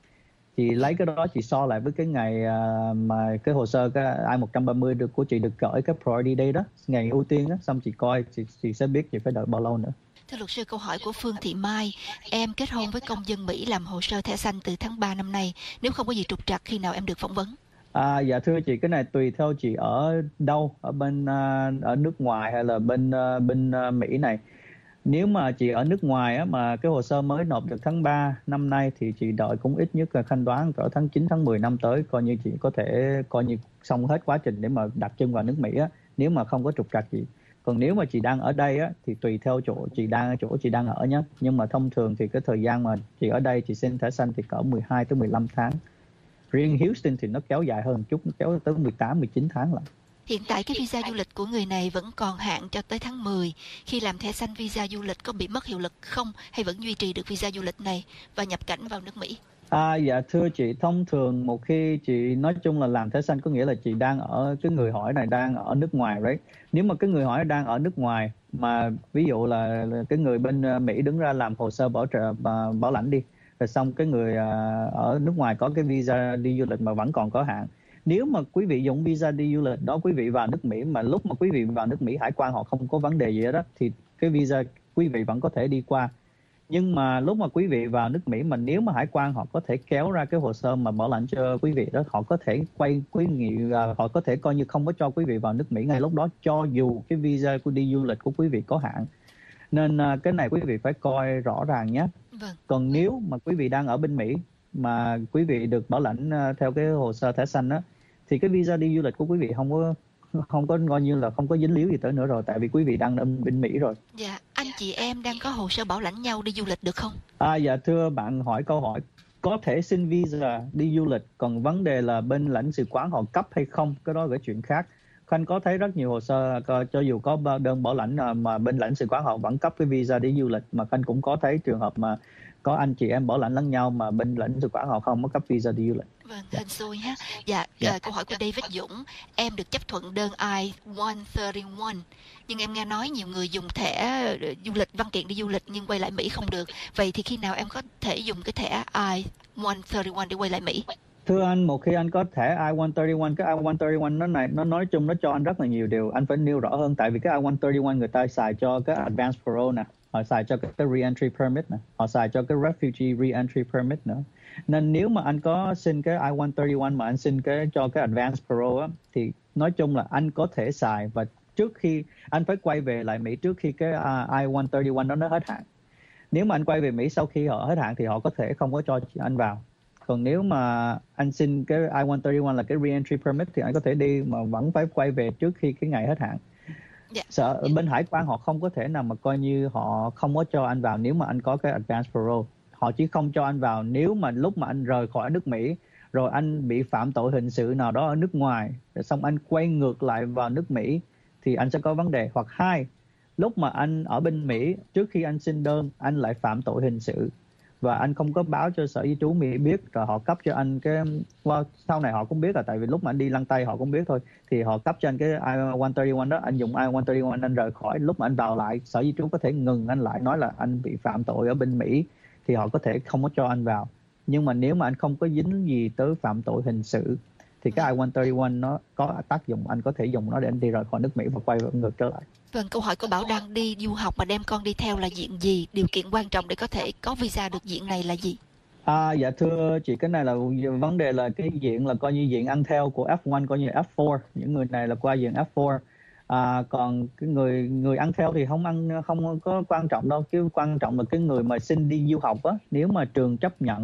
Chị lấy cái đó chị so lại với cái ngày uh, mà cái hồ sơ cái I một ba mươi được của chị được gửi cái priority day đó, ngày ưu tiên đó, xong chị coi chị, chị sẽ biết chị phải đợi bao lâu nữa. Thưa luật sư, câu hỏi của Phương Thị Mai, em kết hôn với công dân Mỹ làm hồ sơ thẻ xanh từ tháng ba năm nay. Nếu không có gì trục trặc, khi nào em được phỏng vấn? À, dạ thưa chị, cái này tùy theo chị ở đâu, ở bên uh, ở nước ngoài hay là bên uh, bên uh, Mỹ này. Nếu mà chị ở nước ngoài á, mà cái hồ sơ mới nộp được tháng ba năm nay thì chị đợi cũng ít nhất là thanh toán cỡ tháng chín tháng mười năm tới, coi như chị có thể coi như xong hết quá trình để mà đặt chân vào nước Mỹ á, nếu mà không có trục trặc gì. Còn nếu mà chị đang ở đây á, thì tùy theo chỗ chị đang chỗ chị đang ở nhé. Nhưng mà thông thường thì cái thời gian mà chị ở đây chị xin thẻ xanh thì cỡ mười hai tới mười lăm tháng. Riêng Houston thì nó kéo dài hơn một chút, nó kéo tới mười tám mười chín tháng lận. Hiện tại cái visa du lịch của người này vẫn còn hạn cho tới tháng mười. Khi làm thẻ xanh visa du lịch có bị mất hiệu lực không? Hay vẫn duy trì được visa du lịch này và nhập cảnh vào nước Mỹ? À, dạ thưa chị, thông thường một khi chị nói chung là làm thẻ xanh có nghĩa là chị đang ở, cái người hỏi này đang ở nước ngoài đấy. Nếu mà cái người hỏi đang ở nước ngoài mà ví dụ là, là cái người bên Mỹ đứng ra làm hồ sơ bảo trợ bảo lãnh đi, rồi xong cái người ở nước ngoài có cái visa đi du lịch mà vẫn còn có hạn. Nếu mà quý vị dùng visa đi du lịch đó, quý vị vào nước Mỹ mà lúc mà quý vị vào nước Mỹ hải quan họ không có vấn đề gì đó thì cái visa quý vị vẫn có thể đi qua. Nhưng mà lúc mà quý vị vào nước Mỹ mà nếu mà hải quan họ có thể kéo ra cái hồ sơ mà bảo lãnh cho quý vị đó, họ có thể quay quý vị, họ có thể coi như không có cho quý vị vào nước Mỹ ngay lúc đó, cho dù cái visa của đi du lịch của quý vị có hạn. Nên cái này quý vị phải coi rõ ràng nhé. Vâng. Còn nếu mà quý vị đang ở bên Mỹ mà quý vị được bảo lãnh theo cái hồ sơ thẻ xanh đó, thì cái visa đi du lịch của quý vị không có không có coi như là không có dính líu gì tới nữa rồi, tại vì quý vị đang ở bên Mỹ rồi. Dạ, anh chị em đang có hồ sơ bảo lãnh nhau đi du lịch được không? À, dạ thưa bạn hỏi câu hỏi có thể xin visa đi du lịch, còn vấn đề là bên lãnh sự quán họ cấp hay không, cái đó là chuyện khác. Khanh có thấy rất nhiều hồ sơ cho dù có đơn bảo lãnh mà bên lãnh sự quán họ vẫn cấp cái visa đi du lịch, mà Khanh cũng có thấy trường hợp mà có anh chị em bảo lãnh lẫn nhau mà bên lãnh sự quán họ không có cấp visa đi du lịch. Vâng, hên xui ha. Dạ, dạ. Uh, câu hỏi của David Dũng, em được chấp thuận đơn I một ba một, nhưng em nghe nói nhiều người dùng thẻ du lịch, văn kiện đi du lịch nhưng quay lại Mỹ không được. Vậy thì khi nào em có thể dùng cái thẻ I một ba một để quay lại Mỹ? Thưa anh, một khi anh có thẻ I một ba một, cái I một ba một nó này nó nói chung nó cho anh rất là nhiều điều, anh phải nêu rõ hơn. Tại vì cái I một ba một người ta xài cho cái advance parole nè, họ xài cho cái re-entry permit nè, họ xài cho cái refugee re-entry permit nữa. Nên nếu mà anh có xin cái I một ba một mà anh xin cái cho cái advance parole á, thì nói chung là anh có thể xài, và trước khi anh phải quay về lại Mỹ trước khi cái I một ba một đó nó hết hạn. Nếu mà anh quay về Mỹ sau khi họ hết hạn thì họ có thể không có cho anh vào. Còn nếu mà anh xin cái I một ba một là cái re-entry permit thì anh có thể đi mà vẫn phải quay về trước khi cái ngày hết hạn. Dạ. Sợ bên hải quan họ không có thể nào mà coi như họ không có cho anh vào nếu mà anh có cái advance parole. Họ chỉ không cho anh vào nếu mà lúc mà anh rời khỏi nước Mỹ rồi anh bị phạm tội hình sự nào đó ở nước ngoài, rồi xong anh quay ngược lại vào nước Mỹ thì anh sẽ có vấn đề. Hoặc hai, lúc mà anh ở bên Mỹ trước khi anh xin đơn anh lại phạm tội hình sự, và anh không có báo cho Sở Di trú Mỹ biết, rồi họ cấp cho anh cái well, sau này họ cũng biết là tại vì lúc mà anh đi lăn tay họ cũng biết thôi, thì họ cấp cho anh cái I một ba một đó, anh dùng I một ba một anh rời khỏi, lúc mà anh vào lại Sở Di trú có thể ngừng anh lại, nói là anh bị phạm tội ở bên Mỹ thì họ có thể không có cho anh vào. Nhưng mà nếu mà anh không có dính gì tới phạm tội hình sự thì cái I một ba một nó có tác dụng, anh có thể dùng nó để anh đi rời khỏi nước Mỹ và quay ngược trở lại. Vâng, câu hỏi của Bảo đang đi du học mà đem con đi theo là diện gì? Điều kiện quan trọng để có thể có visa được diện này là gì? À, dạ thưa chị, cái này là vấn đề là cái diện là coi như diện ăn theo của F một, coi như F bốn, những người này là qua diện F bốn. À, còn cái người người ăn theo thì không ăn không có quan trọng đâu, cái quan trọng là cái người mà xin đi du học á, nếu mà trường chấp nhận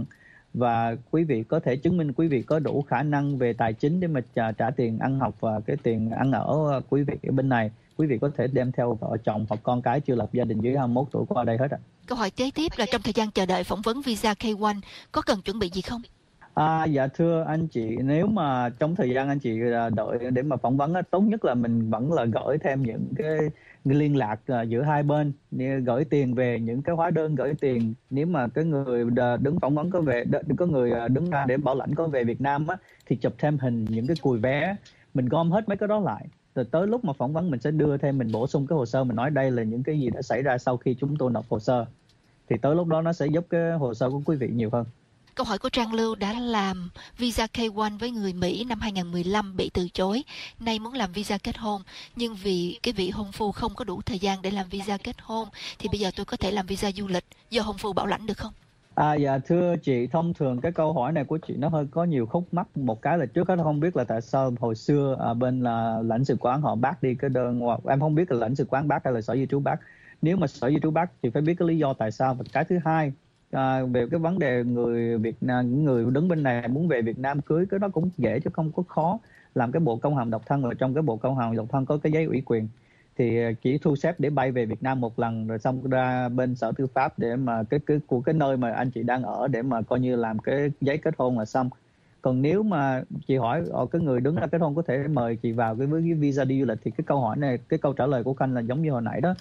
và quý vị có thể chứng minh quý vị có đủ khả năng về tài chính để mà trả, trả tiền ăn học và cái tiền ăn ở quý vị ở bên này, quý vị có thể đem theo vợ chồng hoặc con cái chưa lập gia đình dưới hai mươi mốt tuổi qua đây hết ạ. Câu hỏi kế tiếp là trong thời gian chờ đợi phỏng vấn visa K một có cần chuẩn bị gì không? À, dạ thưa anh chị, nếu mà trong thời gian anh chị đợi để mà phỏng vấn, tốt nhất là mình vẫn là gửi thêm những cái liên lạc giữa hai bên, gửi tiền về, những cái hóa đơn gửi tiền. Nếu mà cái người đứng phỏng vấn có về, có người đứng ra để bảo lãnh có về Việt Nam á, thì chụp thêm hình những cái cùi vé, mình gom hết mấy cái đó lại. Rồi tới lúc mà phỏng vấn mình sẽ đưa thêm, mình bổ sung cái hồ sơ, mình nói đây là những cái gì đã xảy ra sau khi chúng tôi nộp hồ sơ. Thì tới lúc đó nó sẽ giúp cái hồ sơ của quý vị nhiều hơn. Câu hỏi của Trang Lưu đã làm visa K một với người Mỹ năm hai không một lăm bị từ chối. Nay muốn làm visa kết hôn, nhưng vì cái vị hôn phu không có đủ thời gian để làm visa kết hôn, thì bây giờ tôi có thể làm visa du lịch do hôn phu bảo lãnh được không? À, dạ thưa chị, thông thường cái câu hỏi này của chị nó hơi có nhiều khúc mắc. Một cái là trước hết không biết là tại sao hồi xưa à, bên là lãnh sự quán họ bác đi cái đơn, hoặc em không biết là lãnh sự quán bác hay là Sở Di trú bác. Nếu mà Sở Di trú bác thì phải biết cái lý do tại sao. Và cái thứ hai, à, về cái vấn đề người Việt Nam, những người đứng bên này muốn về Việt Nam cưới, cái đó cũng dễ chứ không có khó. Làm cái bộ công hàm độc thân, ở trong cái bộ công hàm độc thân có cái giấy ủy quyền, thì chỉ thu xếp để bay về Việt Nam một lần, rồi xong ra bên Sở Tư pháp để mà cái cái của cái nơi mà anh chị đang ở để mà coi như làm cái giấy kết hôn là xong. Còn nếu mà chị hỏi ở cái người đứng ra kết hôn có thể mời chị vào cái với cái visa đi du lịch, thì cái câu hỏi này, cái câu trả lời của Khanh là giống như hồi nãy đó.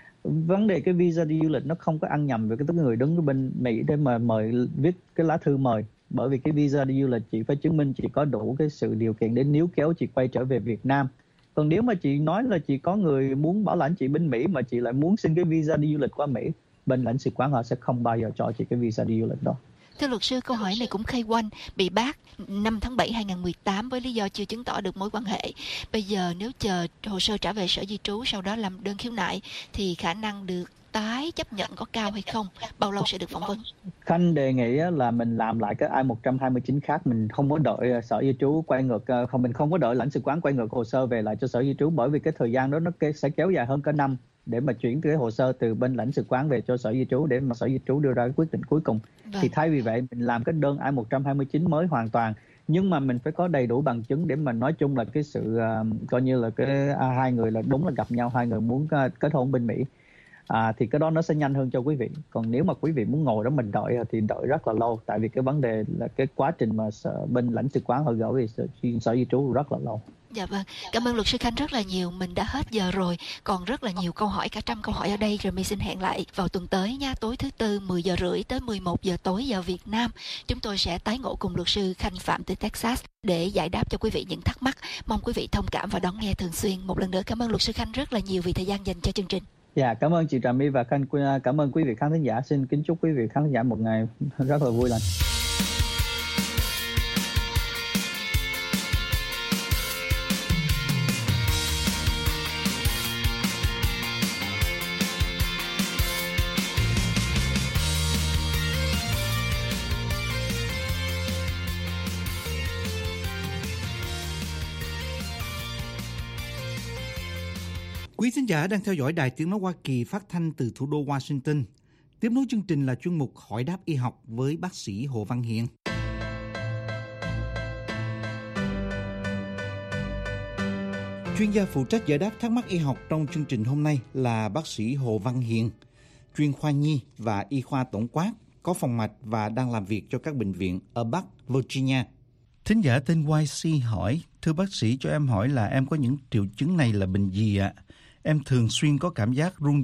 Vấn đề cái visa đi du lịch nó không có ăn nhầm về cái tức người đứng bên Mỹ để mà mời viết cái lá thư mời, bởi vì cái visa đi du lịch chị phải chứng minh chị có đủ cái sự điều kiện để níu kéo chị quay trở về Việt Nam. Còn nếu mà chị nói là chị có người muốn bảo lãnh chị bên Mỹ mà chị lại muốn xin cái visa đi du lịch qua Mỹ, bên lãnh sự quán họ sẽ không bao giờ cho chị cái visa đi du lịch đó. Thưa luật sư, câu hỏi này cũng K một bị bác năm tháng bảy hai không một tám với lý do chưa chứng tỏ được mối quan hệ. Bây giờ nếu chờ hồ sơ trả về Sở Di trú, sau đó làm đơn khiếu nại, thì khả năng được tái chấp nhận có cao hay không? Bao lâu sẽ được phỏng vấn? Khanh đề nghị là mình làm lại cái I một hai chín khác, mình không có đợi Sở Di trú quay ngược, không mình không có đợi lãnh sự quán quay ngược hồ sơ về lại cho Sở Di trú, bởi vì cái thời gian đó nó sẽ kéo dài hơn cả năm để mà chuyển cái hồ sơ từ bên lãnh sự quán về cho Sở Di trú để mà Sở Di trú đưa ra cái quyết định cuối cùng. Vâng. Thì thay vì vậy mình làm cái đơn I một hai chín mới hoàn toàn, nhưng mà mình phải có đầy đủ bằng chứng để mà nói chung là cái sự uh, coi như là cái uh, hai người là đúng là gặp nhau, hai người muốn uh, kết hôn bên Mỹ. À, thì cái đó nó sẽ nhanh hơn cho quý vị. Còn nếu mà quý vị muốn ngồi đó mình đợi thì đợi rất là lâu, tại vì cái vấn đề là cái quá trình mà sở, bên lãnh sự quán họ gửi về sở, sở di trú rất là lâu. Dạ vâng, cảm ơn luật sư Khanh rất là nhiều. Mình đã hết giờ rồi, còn rất là nhiều câu hỏi, cả trăm câu hỏi ở đây. Rồi mình xin hẹn lại vào tuần tới nha, tối thứ tư mười giờ rưỡi tới mười một giờ tối giờ Việt Nam. Chúng tôi sẽ tái ngộ cùng luật sư Khanh Phạm từ Texas để giải đáp cho quý vị những thắc mắc. Mong quý vị thông cảm và đón nghe thường xuyên. Một lần nữa cảm ơn luật sư Khanh rất là nhiều vì thời gian dành cho chương trình. Dạ, cảm ơn chị Trà My và Khanh, cảm ơn quý vị khán thính giả. Xin kính chúc quý vị khán thính giả một ngày rất là vui lành. Quý thính giả đang theo dõi Đài Tiếng nói Hoa Kỳ phát thanh từ thủ đô Washington. Tiếp nối chương trình là chuyên mục Hỏi đáp y học với bác sĩ Hồ Văn Hiền. Chuyên gia phụ trách giải đáp thắc mắc y học trong chương trình hôm nay là bác sĩ Hồ Văn Hiền, chuyên khoa nhi và y khoa tổng quát, có phòng mạch và đang làm việc cho các bệnh viện ở Bắc Virginia. Thính giả tên Y C hỏi: thưa bác sĩ, cho em hỏi là em có những triệu chứng này là bệnh gì ạ? À? Em thường xuyên có cảm giác rung giật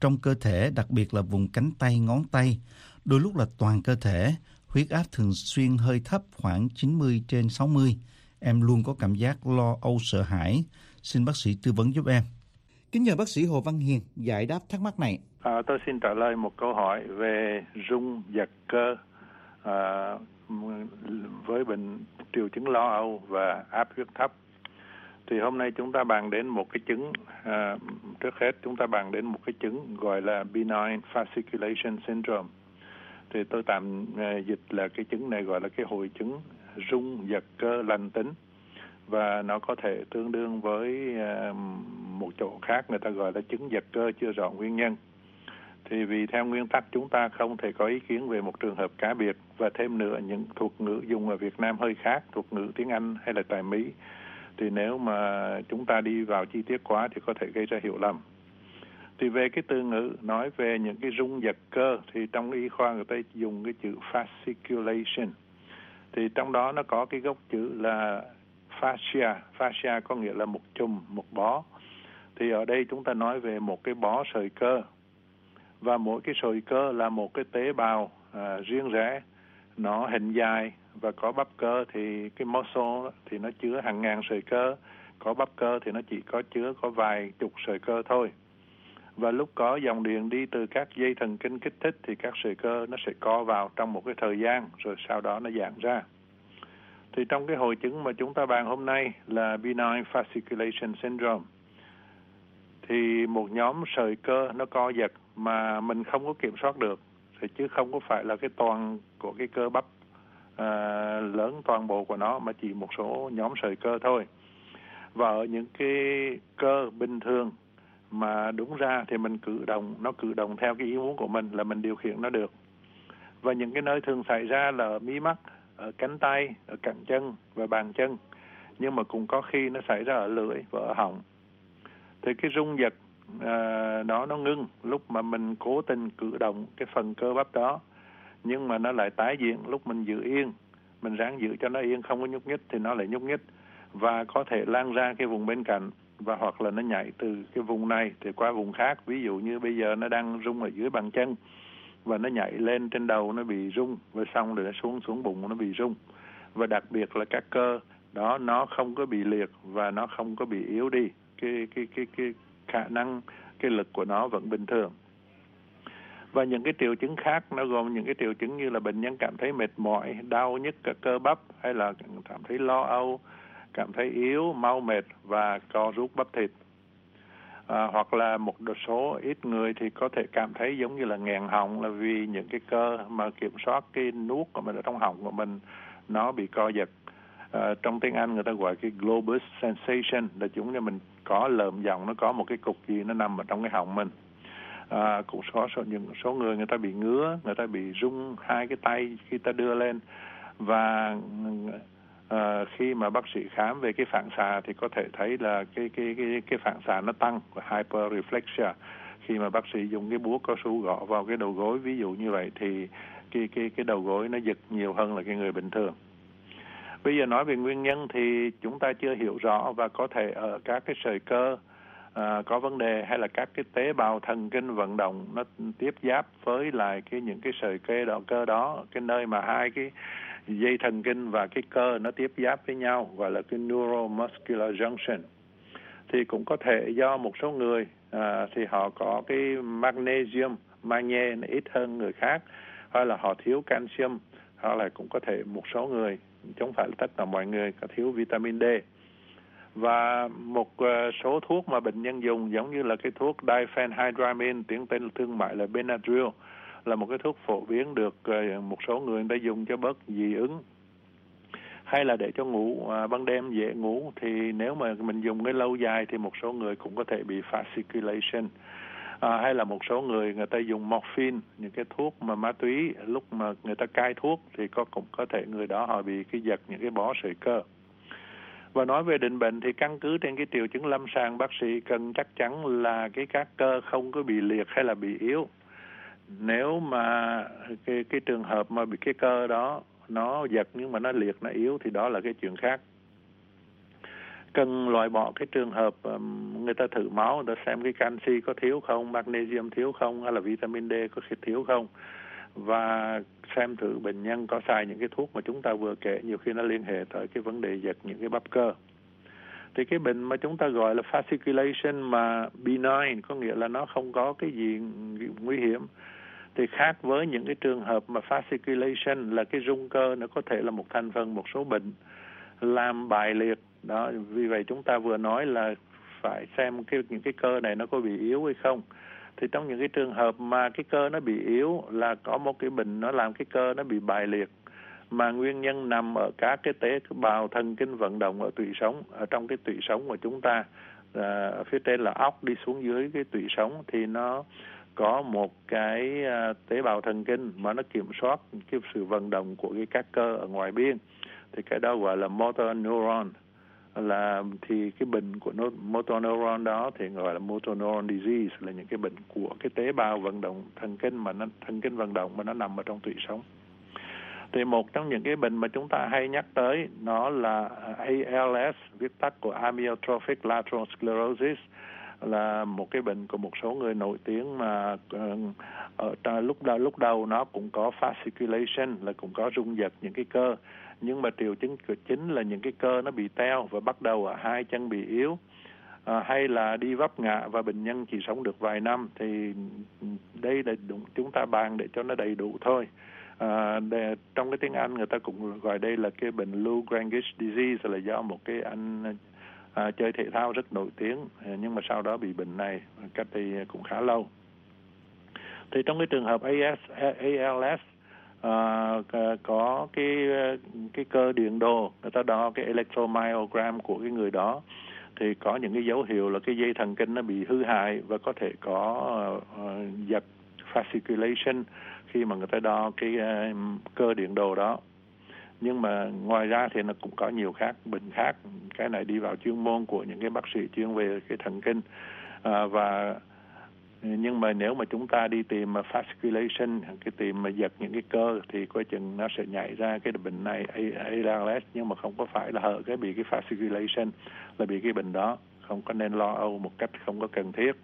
trong cơ thể, đặc biệt là vùng cánh tay, ngón tay, đôi lúc là toàn cơ thể. Huyết áp thường xuyên hơi thấp, khoảng chín mươi trên sáu mươi. Em luôn có cảm giác lo âu, sợ hãi. Xin bác sĩ tư vấn giúp em. Kính nhờ bác sĩ Hồ Văn Hiền giải đáp thắc mắc này. À, tôi xin trả lời một câu hỏi về rung giật cơ à, với bệnh triệu chứng lo âu và áp huyết thấp. Thì hôm nay chúng ta bàn đến một cái chứng, à, trước hết chúng ta bàn đến một cái chứng gọi là benign fasciculation syndrome. Thì tôi tạm à, dịch là cái chứng này gọi là cái hội chứng rung giật cơ lành tính. Và nó có thể tương đương với à, một chỗ khác người ta gọi là chứng giật cơ chưa rõ nguyên nhân. Thì vì theo nguyên tắc chúng ta không thể có ý kiến về một trường hợp cá biệt, và thêm nữa những thuật ngữ dùng ở Việt Nam hơi khác, thuật ngữ tiếng Anh hay là tại Mỹ. Thì nếu mà chúng ta đi vào chi tiết quá thì có thể gây ra hiểu lầm. Thì về cái từ ngữ nói về những cái rung giật cơ thì trong y khoa người ta dùng cái chữ fasciculation. Thì trong đó nó có cái gốc chữ là fascia. Fascia có nghĩa là một chùm, một bó. Thì ở đây chúng ta nói về một cái bó sợi cơ. Và mỗi cái sợi cơ là một cái tế bào à, riêng rẽ. Nó hình dài và có bắp cơ thì cái muscle thì nó chứa hàng ngàn sợi cơ. Có bắp cơ thì nó chỉ có chứa có vài chục sợi cơ thôi. Và lúc có dòng điện đi từ các dây thần kinh kích thích thì các sợi cơ nó sẽ co vào trong một cái thời gian rồi sau đó nó giãn ra. Thì trong cái hội chứng mà chúng ta bàn hôm nay là benign fasciculation syndrome thì một nhóm sợi cơ nó co giật mà mình không có kiểm soát được, thì chứ không có phải là cái toàn của cái cơ bắp à, lớn toàn bộ của nó, mà chỉ một số nhóm sợi cơ thôi. Và ở những cái cơ bình thường mà đúng ra thì mình cử động, nó cử động theo cái ý muốn của mình là mình điều khiển nó được. Và những cái nơi thường xảy ra là ở mí mắt, ở cánh tay, ở cẳng chân và bàn chân. Nhưng mà cũng có khi nó xảy ra ở lưỡi và ở họng. Thì cái rung giật à, đó nó ngưng lúc mà mình cố tình cử động cái phần cơ bắp đó. Nhưng mà nó lại tái diễn lúc mình giữ yên. Mình ráng giữ cho nó yên không có nhúc nhích thì nó lại nhúc nhích. Và có thể lan ra cái vùng bên cạnh. Và hoặc là nó nhảy từ cái vùng này thì qua vùng khác. Ví dụ như bây giờ nó đang rung ở dưới bàn chân và nó nhảy lên trên đầu nó bị rung, và xong rồi nó xuống xuống bụng nó bị rung. Và đặc biệt là các cơ đó nó không có bị liệt và nó không có bị yếu đi. Cái, cái, cái, cái khả năng, cái lực của nó vẫn bình thường. Và những cái triệu chứng khác nó gồm những cái triệu chứng như là bệnh nhân cảm thấy mệt mỏi, đau nhức cả cơ bắp, hay là cảm thấy lo âu, cảm thấy yếu, mau mệt và co rút bắp thịt. À, hoặc là một số ít người thì có thể cảm thấy giống như là nghẹn họng, là vì những cái cơ mà kiểm soát cái nuốt của mình ở trong họng của mình nó bị co giật. À, trong tiếng Anh người ta gọi cái globus sensation, là chúng như mình có lợm giọng, nó có một cái cục gì nó nằm ở trong cái họng mình. À, cũng có số, những số người người ta bị ngứa, người ta bị rung hai cái tay khi ta đưa lên. Và à, khi mà bác sĩ khám về cái phản xạ thì có thể thấy là cái cái cái cái phản xạ nó tăng, hyperreflexia. Khi mà bác sĩ dùng cái búa cao su gõ vào cái đầu gối ví dụ như vậy thì cái cái cái đầu gối nó giật nhiều hơn là cái người bình thường. Bây giờ nói về nguyên nhân thì chúng ta chưa hiểu rõ, và có thể ở các cái sợi cơ à, có vấn đề, hay là các cái tế bào thần kinh vận động nó tiếp giáp với lại cái những cái sợi cơ đó, cơ đó, cái nơi mà hai cái dây thần kinh và cái cơ nó tiếp giáp với nhau, gọi là cái neuromuscular junction. Thì cũng có thể do một số người à, thì họ có cái magnesium, magie nó ít hơn người khác, hoặc là họ thiếu calcium, hoặc là cũng có thể một số người, không phải là tất cả mọi người, có thiếu vitamin D. Và một uh, số thuốc mà bệnh nhân dùng giống như là cái thuốc diphenhydramine, tiếng tên thương mại là Benadryl, là một cái thuốc phổ biến được uh, một số người ta dùng cho bớt dị ứng, hay là để cho ngủ uh, ban đêm dễ ngủ. Thì nếu mà mình dùng cái lâu dài thì một số người cũng có thể bị fasciculation. À, hay là một số người người ta dùng morphine, những cái thuốc mà ma túy, lúc mà người ta cai thuốc thì có cũng có thể người đó họ bị cái giật những cái bó sợi cơ. Và nói về định bệnh thì căn cứ trên cái triệu chứng lâm sàng, bác sĩ cần chắc chắn là cái các cơ không có bị liệt hay là bị yếu. Nếu mà cái cái trường hợp mà bị cái cơ đó nó giật nhưng mà nó liệt, nó yếu thì đó là cái chuyện khác. cần loại bỏ cái trường hợp um, người ta thử máu, người ta xem cái canxi có thiếu không, magnesium thiếu không, hay là vitamin D có thiếu không, và xem thử bệnh nhân có xài những cái thuốc mà chúng ta vừa kể, nhiều khi nó liên hệ tới cái vấn đề giật những cái bắp cơ. Thì cái bệnh mà chúng ta gọi là fasciculation mà benign, có nghĩa là nó không có cái gì nguy hiểm, thì khác với những cái trường hợp mà fasciculation là cái rung cơ, nó có thể là một thành phần một số bệnh làm bại liệt đó. Vì vậy chúng ta vừa nói là phải xem cái những cái cơ này nó có bị yếu hay không. Thì trong những cái trường hợp mà cái cơ nó bị yếu là có một cái bệnh nó làm cái cơ nó bị bại liệt, mà nguyên nhân nằm ở các cái tế bào thần kinh vận động ở tủy sống, ở trong cái tủy sống của chúng ta, à, ở phía trên là óc đi xuống dưới cái tủy sống, thì nó có một cái à, tế bào thần kinh mà nó kiểm soát cái sự vận động của cái các cơ ở ngoài biên, thì cái đó gọi là motor neuron. Là thì cái bệnh của motor neuron đó thì gọi là motor neuron disease, là những cái bệnh của cái tế bào vận động thần kinh mà nó thần kinh vận động mà nó nằm ở trong tủy sống. Thì một trong những cái bệnh mà chúng ta hay nhắc tới nó là A L S, viết tắt của amyotrophic lateral sclerosis, là một cái bệnh của một số người nổi tiếng mà ở lúc đầu lúc đầu nó cũng có fasciculation, là cũng có rung giật những cái cơ, nhưng mà triệu chứng chính là những cái cơ nó bị teo và bắt đầu ở hai chân bị yếu, à, hay là đi vấp ngã và bệnh nhân chỉ sống được vài năm. Thì đây là đúng, chúng ta bàn để cho nó đầy đủ thôi. À, để, trong cái tiếng Anh người ta cũng gọi đây là cái bệnh Lou Gehrig's disease, là do một cái anh à, chơi thể thao rất nổi tiếng, nhưng mà sau đó bị bệnh này cách đây cũng khá lâu. Thì trong cái trường hợp A L S à, có cái cái cơ điện đồ, người ta đo cái electromyogram của cái người đó, thì có những cái dấu hiệu là cái dây thần kinh nó bị hư hại và có thể có uh, giật fasciculation khi mà người ta đo cái uh, cơ điện đồ đó. Nhưng mà ngoài ra thì nó cũng có nhiều khác bệnh khác, cái này đi vào chuyên môn của những cái bác sĩ chuyên về cái thần kinh, à, và nhưng mà nếu mà chúng ta đi tìm mà fasciculation, cái tìm mà giật những cái cơ, thì coi chừng nó sẽ nhảy ra cái bệnh này A L S, nhưng mà không có phải là hở cái bị cái fasciculation, là bị cái bệnh đó, không có nên lo âu một cách không có cần thiết.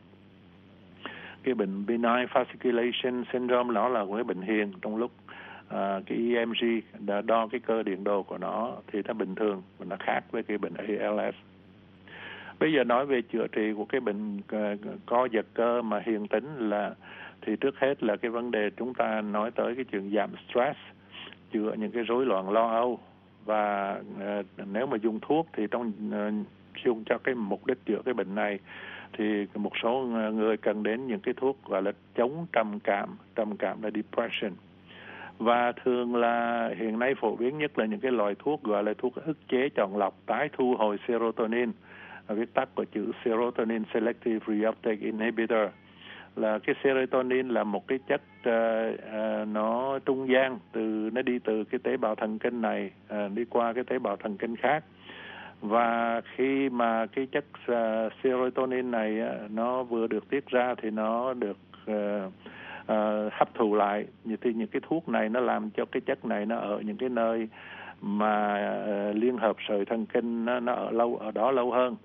Cái bệnh benign fasciculation syndrome nó là một cái bệnh hiền, trong lúc à, cái E M G đã đo cái cơ điện đồ của nó thì nó bình thường và nó khác với cái bệnh A L S. Bây giờ nói về chữa trị của cái bệnh uh, co giật cơ mà hiền tính, là thì trước hết là cái vấn đề chúng ta nói tới cái chuyện giảm stress, chữa những cái rối loạn lo âu, và uh, nếu mà dùng thuốc thì trong uh, dùng cho cái mục đích chữa cái bệnh này thì một số người cần đến những cái thuốc gọi là chống trầm cảm, trầm cảm là depression. Và thường là hiện nay phổ biến nhất là những cái loại thuốc gọi là thuốc ức chế chọn lọc tái thu hồi serotonin, viết tắt của chữ serotonin selective reuptake inhibitor. Là cái serotonin là một cái chất uh, uh, nó trung gian, từ nó đi từ cái tế bào thần kinh này uh, đi qua cái tế bào thần kinh khác, và khi mà cái chất uh, serotonin này uh, nó vừa được tiết ra thì nó được uh, uh, hấp thụ lại. Như thì những cái thuốc này nó làm cho cái chất này nó ở những cái nơi mà uh, liên hợp sợi thần kinh nó, nó ở lâu ở đó lâu hơn,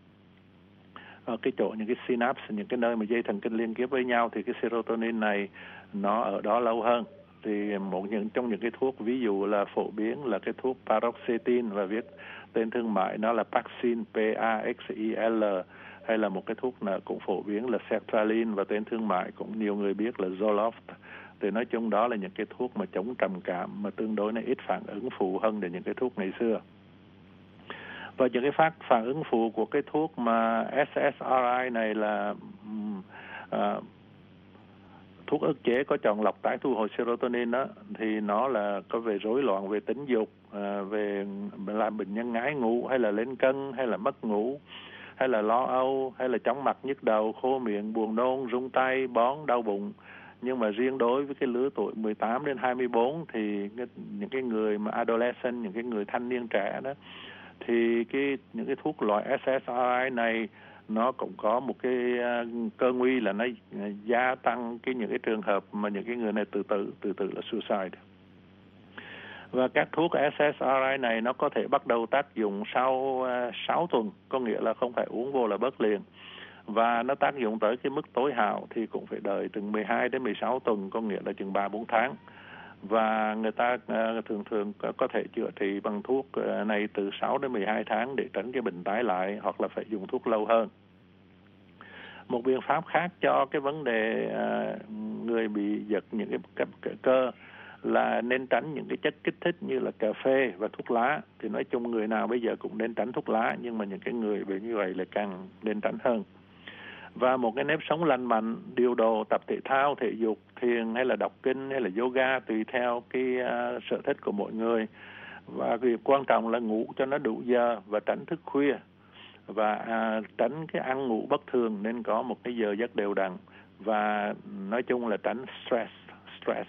ở cái chỗ những cái synapse, những cái nơi mà dây thần kinh liên kết với nhau, thì cái serotonin này nó ở đó lâu hơn. Thì một những trong những cái thuốc ví dụ là phổ biến là cái thuốc paroxetine, và viết tên thương mại nó là Paxil, P A X I L, hay là một cái thuốc nào cũng phổ biến là sertraline, và tên thương mại cũng nhiều người biết là Zoloft. Thì nói chung đó là những cái thuốc mà chống trầm cảm mà tương đối là ít phản ứng phụ hơn để những cái thuốc ngày xưa. Và những cái phát phản ứng phụ của cái thuốc mà S S R I này là uh, thuốc ức chế có chọn lọc tái thu hồi serotonin đó, thì nó là có về rối loạn về tính dục, uh, về làm bệnh nhân ngái ngủ, hay là lên cân, hay là mất ngủ, hay là lo âu, hay là chóng mặt, nhức đầu, khô miệng, buồn nôn, rung tay, bón, đau bụng. Nhưng mà riêng đối với cái lứa tuổi mười tám đến hai mươi bốn thì cái, những cái người mà adolescent, những cái người thanh niên trẻ đó, thì cái những cái thuốc loại S S R I này nó cũng có một cái uh, cơ nguy là nó gia tăng cái những cái trường hợp mà những cái người này tự tử, tự tử là suicide. Và các thuốc ét ét rờ i này nó có thể bắt đầu tác dụng sau uh, sáu tuần, có nghĩa là không phải uống vô là bớt liền. Và nó tác dụng tới cái mức tối hậu thì cũng phải đợi từ mười hai đến mười sáu tuần, có nghĩa là chừng ba bốn tháng. Và người ta uh, thường thường có, có thể chữa trị bằng thuốc uh, này từ sáu đến mười hai tháng để tránh cái bệnh tái lại, hoặc là phải dùng thuốc lâu hơn. Một biện pháp khác cho cái vấn đề uh, người bị giật những cái, cái, cái cơ là nên tránh những cái chất kích thích như là cà phê và thuốc lá. Thì nói chung người nào bây giờ cũng nên tránh thuốc lá, nhưng mà những cái người bị như vậy là càng nên tránh hơn. Và một cái nếp sống lành mạnh, điều độ, tập thể thao, thể dục, thiền hay là đọc kinh hay là yoga tùy theo cái uh, sở thích của mỗi người. Và việc quan trọng là ngủ cho nó đủ giờ và tránh thức khuya. Và à, tránh cái ăn ngủ bất thường, nên có một cái giờ giấc đều đặn. Và nói chung là tránh stress. stress.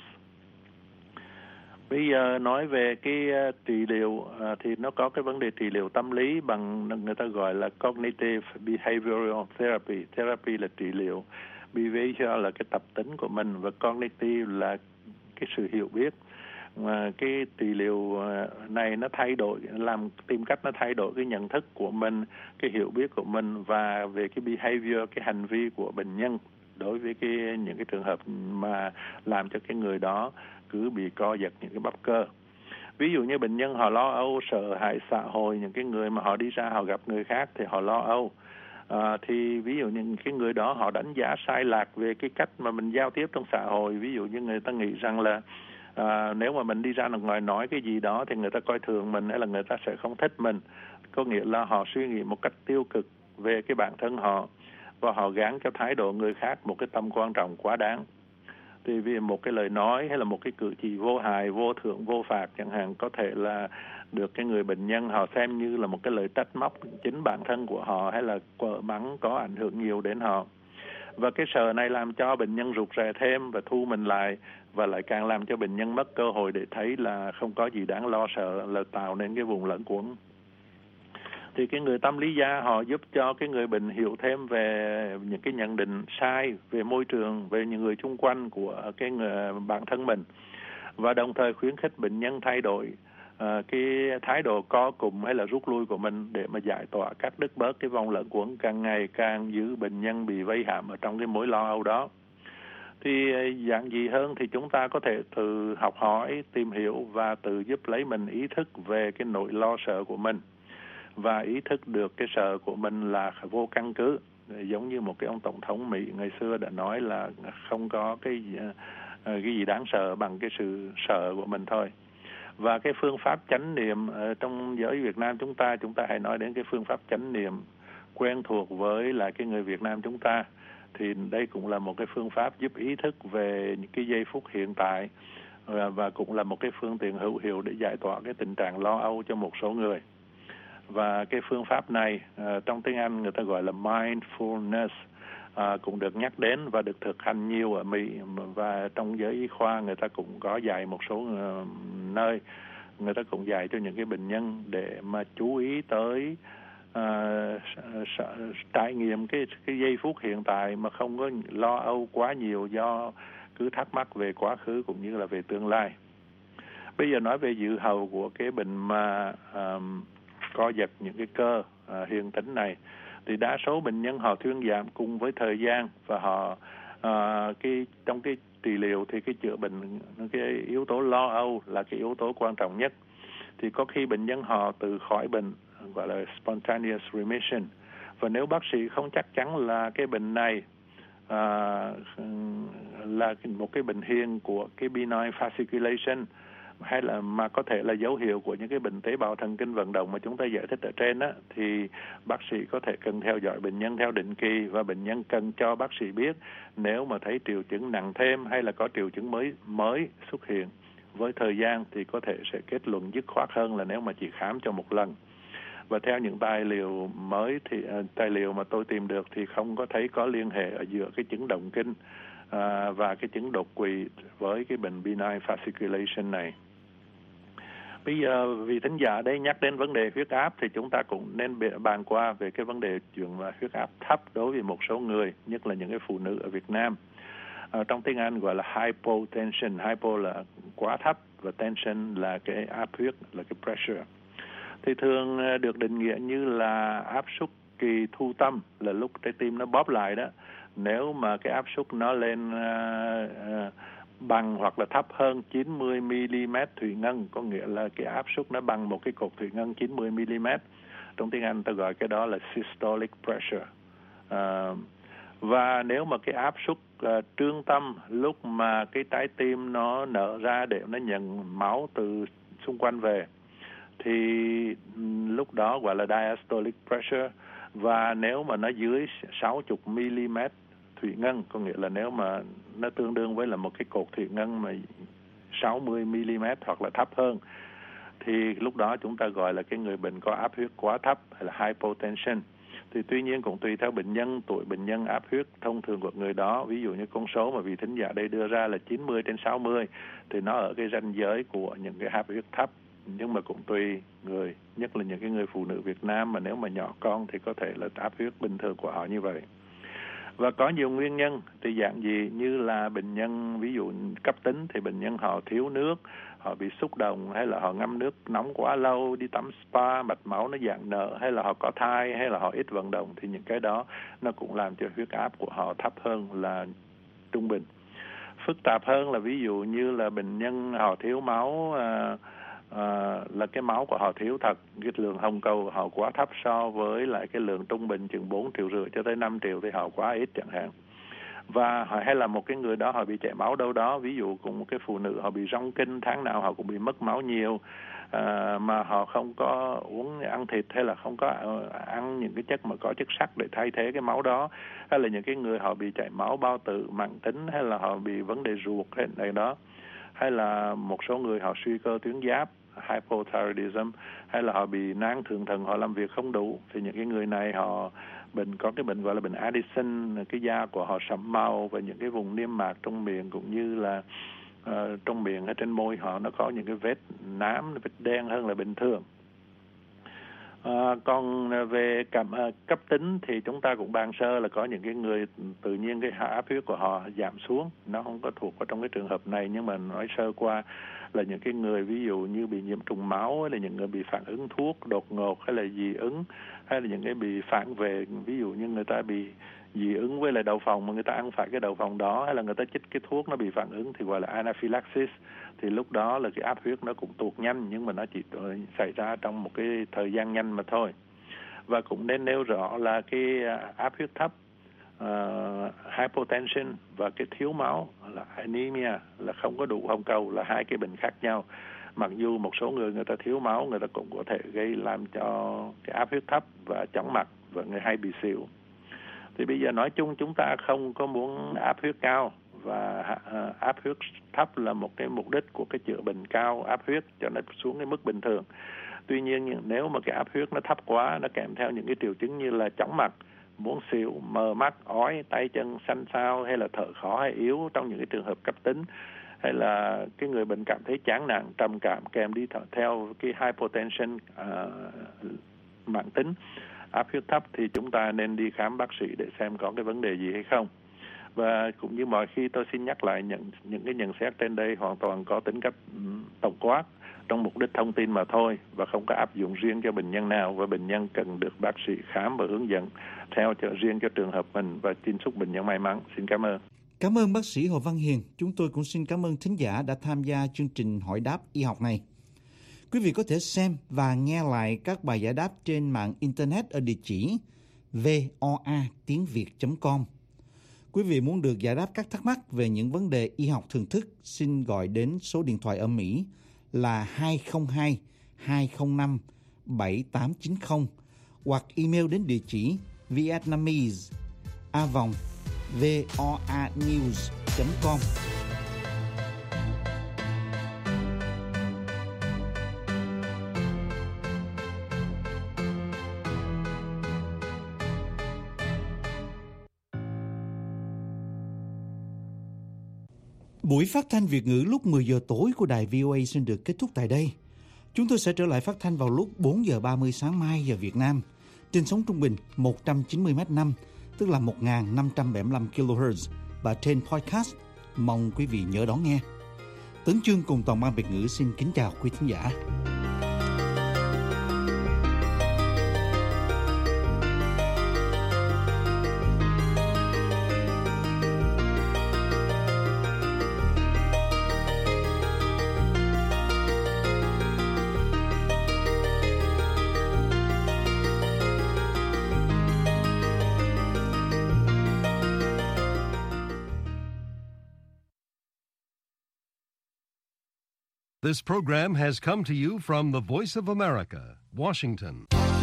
Bây giờ nói về cái uh, trị liệu uh, thì nó có cái vấn đề trị liệu tâm lý bằng người ta gọi là cognitive behavioral therapy. Therapy là trị liệu, behavior là cái tập tính của mình, và cognitive là cái sự hiểu biết. Mà cái trị liệu này nó thay đổi, làm tìm cách nó thay đổi cái nhận thức của mình, cái hiểu biết của mình và về cái behavior, cái hành vi của bệnh nhân đối với cái những cái trường hợp mà làm cho cái người đó cứ bị co giật những cái bắp cơ. Ví dụ như bệnh nhân họ lo âu, sợ hãi xã hội, những cái người mà họ đi ra họ gặp người khác thì họ lo âu. À, thì ví dụ những cái người đó họ đánh giá sai lạc về cái cách mà mình giao tiếp trong xã hội. Ví dụ như người ta nghĩ rằng là à, nếu mà mình đi ra ngoài nói cái gì đó thì người ta coi thường mình, hay là người ta sẽ không thích mình. Có nghĩa là họ suy nghĩ một cách tiêu cực về cái bản thân họ, và họ gán cho thái độ người khác một cái tầm quan trọng quá đáng. Thì vì một cái lời nói hay là một cái cử chỉ vô hại, vô thưởng, vô phạt chẳng hạn, có thể là được cái người bệnh nhân họ xem như là một cái lời trách móc chính bản thân của họ, hay là quở mắng có ảnh hưởng nhiều đến họ. Và cái sợ này làm cho bệnh nhân rụt rè thêm và thu mình lại, và lại càng làm cho bệnh nhân mất cơ hội để thấy là không có gì đáng lo sợ, là tạo nên cái vùng lẫn quẩn. Thì cái người tâm lý gia họ giúp cho cái người bệnh hiểu thêm về những cái nhận định sai về môi trường, về những người xung quanh của cái người, bản thân mình, và đồng thời khuyến khích bệnh nhân thay đổi uh, cái thái độ co cụm hay là rút lui của mình để mà giải tỏa, cắt đứt bớt cái vòng lẫn quẩn càng ngày càng giữ bệnh nhân bị vây hãm ở trong cái mối lo âu đó. Thì dạng gì hơn thì chúng ta có thể tự học hỏi, tìm hiểu và tự giúp lấy mình ý thức về cái nỗi lo sợ của mình, và ý thức được cái sợ của mình là vô căn cứ. Giống như một cái ông tổng thống Mỹ ngày xưa đã nói là không có cái cái gì đáng sợ bằng cái sự sợ của mình thôi. Và cái phương pháp chánh niệm ở trong giới Việt Nam chúng ta, chúng ta hãy nói đến cái phương pháp chánh niệm quen thuộc với lại cái người Việt Nam chúng ta. Thì đây cũng là một cái phương pháp giúp ý thức về những cái giây phút hiện tại, và cũng là một cái phương tiện hữu hiệu để giải tỏa cái tình trạng lo âu cho một số người. Và cái phương pháp này uh, trong tiếng Anh người ta gọi là mindfulness, uh, cũng được nhắc đến và được thực hành nhiều ở Mỹ, và trong giới y khoa người ta cũng có dạy một số uh, nơi, người ta cũng dạy cho những cái bệnh nhân để mà chú ý tới uh, trải nghiệm cái cái giây phút hiện tại mà không có lo âu quá nhiều do cứ thắc mắc về quá khứ cũng như là về tương lai. Bây giờ nói về dự hậu của cái bệnh mà um, co giật những cái cơ uh, hiện tính này, thì đa số bệnh nhân họ thuyên giảm cùng với thời gian, và họ uh, cái trong cái trị liệu thì cái chữa bệnh, cái yếu tố lo âu là cái yếu tố quan trọng nhất. Thì có khi bệnh nhân họ tự khỏi bệnh, gọi là spontaneous remission, và nếu bác sĩ không chắc chắn là cái bệnh này uh, là một cái bệnh hiền của cái benign fasciculation, hay là mà có thể là dấu hiệu của những cái bệnh tế bào thần kinh vận động mà chúng ta giải thích ở trên á, thì bác sĩ có thể cần theo dõi bệnh nhân theo định kỳ, và bệnh nhân cần cho bác sĩ biết nếu mà thấy triệu chứng nặng thêm hay là có triệu chứng mới mới xuất hiện. Với thời gian thì có thể sẽ kết luận dứt khoát hơn là nếu mà chỉ khám cho một lần. Và theo những tài liệu mới thì uh, tài liệu mà tôi tìm được thì không có thấy có liên hệ ở giữa cái chứng động kinh uh, và cái chứng đột quỵ với cái bệnh benign fasciculation này. Bây giờ vì thính giả đây nhắc đến vấn đề huyết áp thì chúng ta cũng nên bàn qua về cái vấn đề chuyện huyết áp thấp đối với một số người, nhất là những cái phụ nữ ở Việt Nam. À, trong tiếng Anh gọi là hypotension. Hypo là quá thấp và tension là cái áp huyết, là cái pressure. Thì thường được định nghĩa như là áp suất kỳ thu tâm, là lúc trái tim nó bóp lại đó. Nếu mà cái áp suất nó lên uh, uh, bằng hoặc là thấp hơn chín mươi mi-li-mét thủy ngân, có nghĩa là cái áp suất nó bằng một cái cột thủy ngân chín mươi mi-li-mét. Trong tiếng Anh ta gọi cái đó là systolic pressure. Uh, và nếu mà cái áp suất uh, trương tâm lúc mà cái trái tim nó nở ra để nó nhận máu từ xung quanh về, thì lúc đó gọi là diastolic pressure. Và nếu mà nó dưới sáu mươi mi-li-mét thủy ngân, có nghĩa là nếu mà nó tương đương với là một cái cột thủy ngân mà sáu mươi mi-li-mét hoặc là thấp hơn, thì lúc đó chúng ta gọi là cái người bệnh có áp huyết quá thấp hay là hypotension. Thì tuy nhiên cũng tùy theo bệnh nhân, tuổi bệnh nhân, áp huyết thông thường của người đó. Ví dụ như con số mà vị thính giả đây đưa ra là chín mươi trên sáu mươi, thì nó ở cái ranh giới của những cái áp huyết thấp. Nhưng mà cũng tùy người, nhất là những cái người phụ nữ Việt Nam mà nếu mà nhỏ con thì có thể là áp huyết bình thường của họ như vậy. Và có nhiều nguyên nhân, thì dạng gì như là bệnh nhân ví dụ cấp tính thì bệnh nhân họ thiếu nước, họ bị xúc động, hay là họ ngâm nước nóng quá lâu, đi tắm spa, mạch máu nó dạng nợ, hay là họ có thai, hay là họ ít vận động, thì những cái đó nó cũng làm cho huyết áp của họ thấp hơn là trung bình. Phức tạp hơn là ví dụ như là bệnh nhân họ thiếu máu, à, à, là cái máu của họ thiếu thật, cái lượng hồng cầu của họ quá thấp so với lại cái lượng trung bình chừng bốn triệu rưỡi cho tới năm triệu thì họ quá ít chẳng hạn. Và hay là một cái người đó họ bị chảy máu đâu đó, ví dụ cùng một cái phụ nữ họ bị rong kinh, tháng nào họ cũng bị mất máu nhiều, à, mà họ không có uống ăn thịt hay là không có ăn những cái chất mà có chất sắt để thay thế cái máu đó, hay là những cái người họ bị chảy máu bao tử mãn tính, hay là họ bị vấn đề ruột hay này đó, hay là một số người họ suy cơ tuyến giáp, hypothyroidism, hay là họ bị nang thượng thận, họ làm việc không đủ, thì những cái người này họ bệnh có cái bệnh gọi là bệnh Addison, cái da của họ sẫm màu và những cái vùng niêm mạc trong miệng cũng như là uh, trong miệng hay trên môi họ nó có những cái vết nám, vết đen hơn là bình thường. À, còn về cảm uh, cấp tính thì chúng ta cũng bàn sơ là có những cái người tự nhiên cái áp huyết của họ giảm xuống, nó không có thuộc vào trong cái trường hợp này, nhưng mà nói sơ qua là những cái người ví dụ như bị nhiễm trùng máu, hay là những người bị phản ứng thuốc đột ngột, hay là dị ứng, hay là những cái bị phản vệ, ví dụ như người ta bị dị ứng với lại đậu phộng mà người ta ăn phải cái đậu phộng đó, hay là người ta chích cái thuốc nó bị phản ứng thì gọi là anaphylaxis, thì lúc đó là cái áp huyết nó cũng tụt nhanh, nhưng mà nó chỉ xảy ra trong một cái thời gian nhanh mà thôi. Và cũng nên nêu rõ là cái áp huyết thấp, uh, hypotension và cái thiếu máu là anemia, là không có đủ hồng cầu, là hai cái bệnh khác nhau. Mặc dù một số người người ta thiếu máu, người ta cũng có thể gây làm cho cái áp huyết thấp và chóng mặt và người hay bị xỉu. Thì bây giờ nói chung chúng ta không có muốn áp huyết cao, và uh, áp huyết thấp là một cái mục đích của cái chữa bệnh cao áp huyết cho nó xuống cái mức bình thường. Tuy nhiên nếu mà cái áp huyết nó thấp quá, nó kèm theo những cái triệu chứng như là chóng mặt, muốn xỉu, mờ mắt, ói, tay chân xanh xao, hay là thở khó hay yếu trong những cái trường hợp cấp tính, hay là cái người bệnh cảm thấy chán nản, trầm cảm kèm đi theo cái hypotension uh, mãn tính, áp huyết thấp, thì chúng ta nên đi khám bác sĩ để xem có cái vấn đề gì hay không. Và cũng như mọi khi tôi xin nhắc lại, những, những cái nhận xét trên đây hoàn toàn có tính cách tổng quát trong mục đích thông tin mà thôi, và không có áp dụng riêng cho bệnh nhân nào, và bệnh nhân cần được bác sĩ khám và hướng dẫn theo cho riêng cho trường hợp mình, và xin chúc bệnh nhân may mắn. Xin cảm ơn. Cảm ơn bác sĩ Hồ Văn Hiền. Chúng tôi cũng xin cảm ơn thính giả đã tham gia chương trình hỏi đáp y học này. Quý vị có thể xem và nghe lại các bài giải đáp trên mạng Internet ở địa chỉ voa tiếng việt chấm com. Quý vị muốn được giải đáp các thắc mắc về những vấn đề y học thường thức, xin gọi đến số điện thoại ở Mỹ là hai không hai hai không năm bảy tám chín không hoặc email đến địa chỉ vietnamese a vòng voanews chấm com. Buổi phát thanh Việt ngữ lúc mười giờ tối của đài vê o a xin được kết thúc tại đây. Chúng tôi sẽ trở lại phát thanh vào lúc bốn giờ ba mươi sáng mai giờ Việt Nam, trên sóng trung bình một trăm chín mươi mét năm, tức là một nghìn năm trăm bảy mươi lăm ki lô héc, và trên podcast. Mong quý vị nhớ đón nghe. Tấn Chương cùng toàn ban Việt ngữ xin kính chào quý thính giả. This program has come to you from the Voice of America, Washington.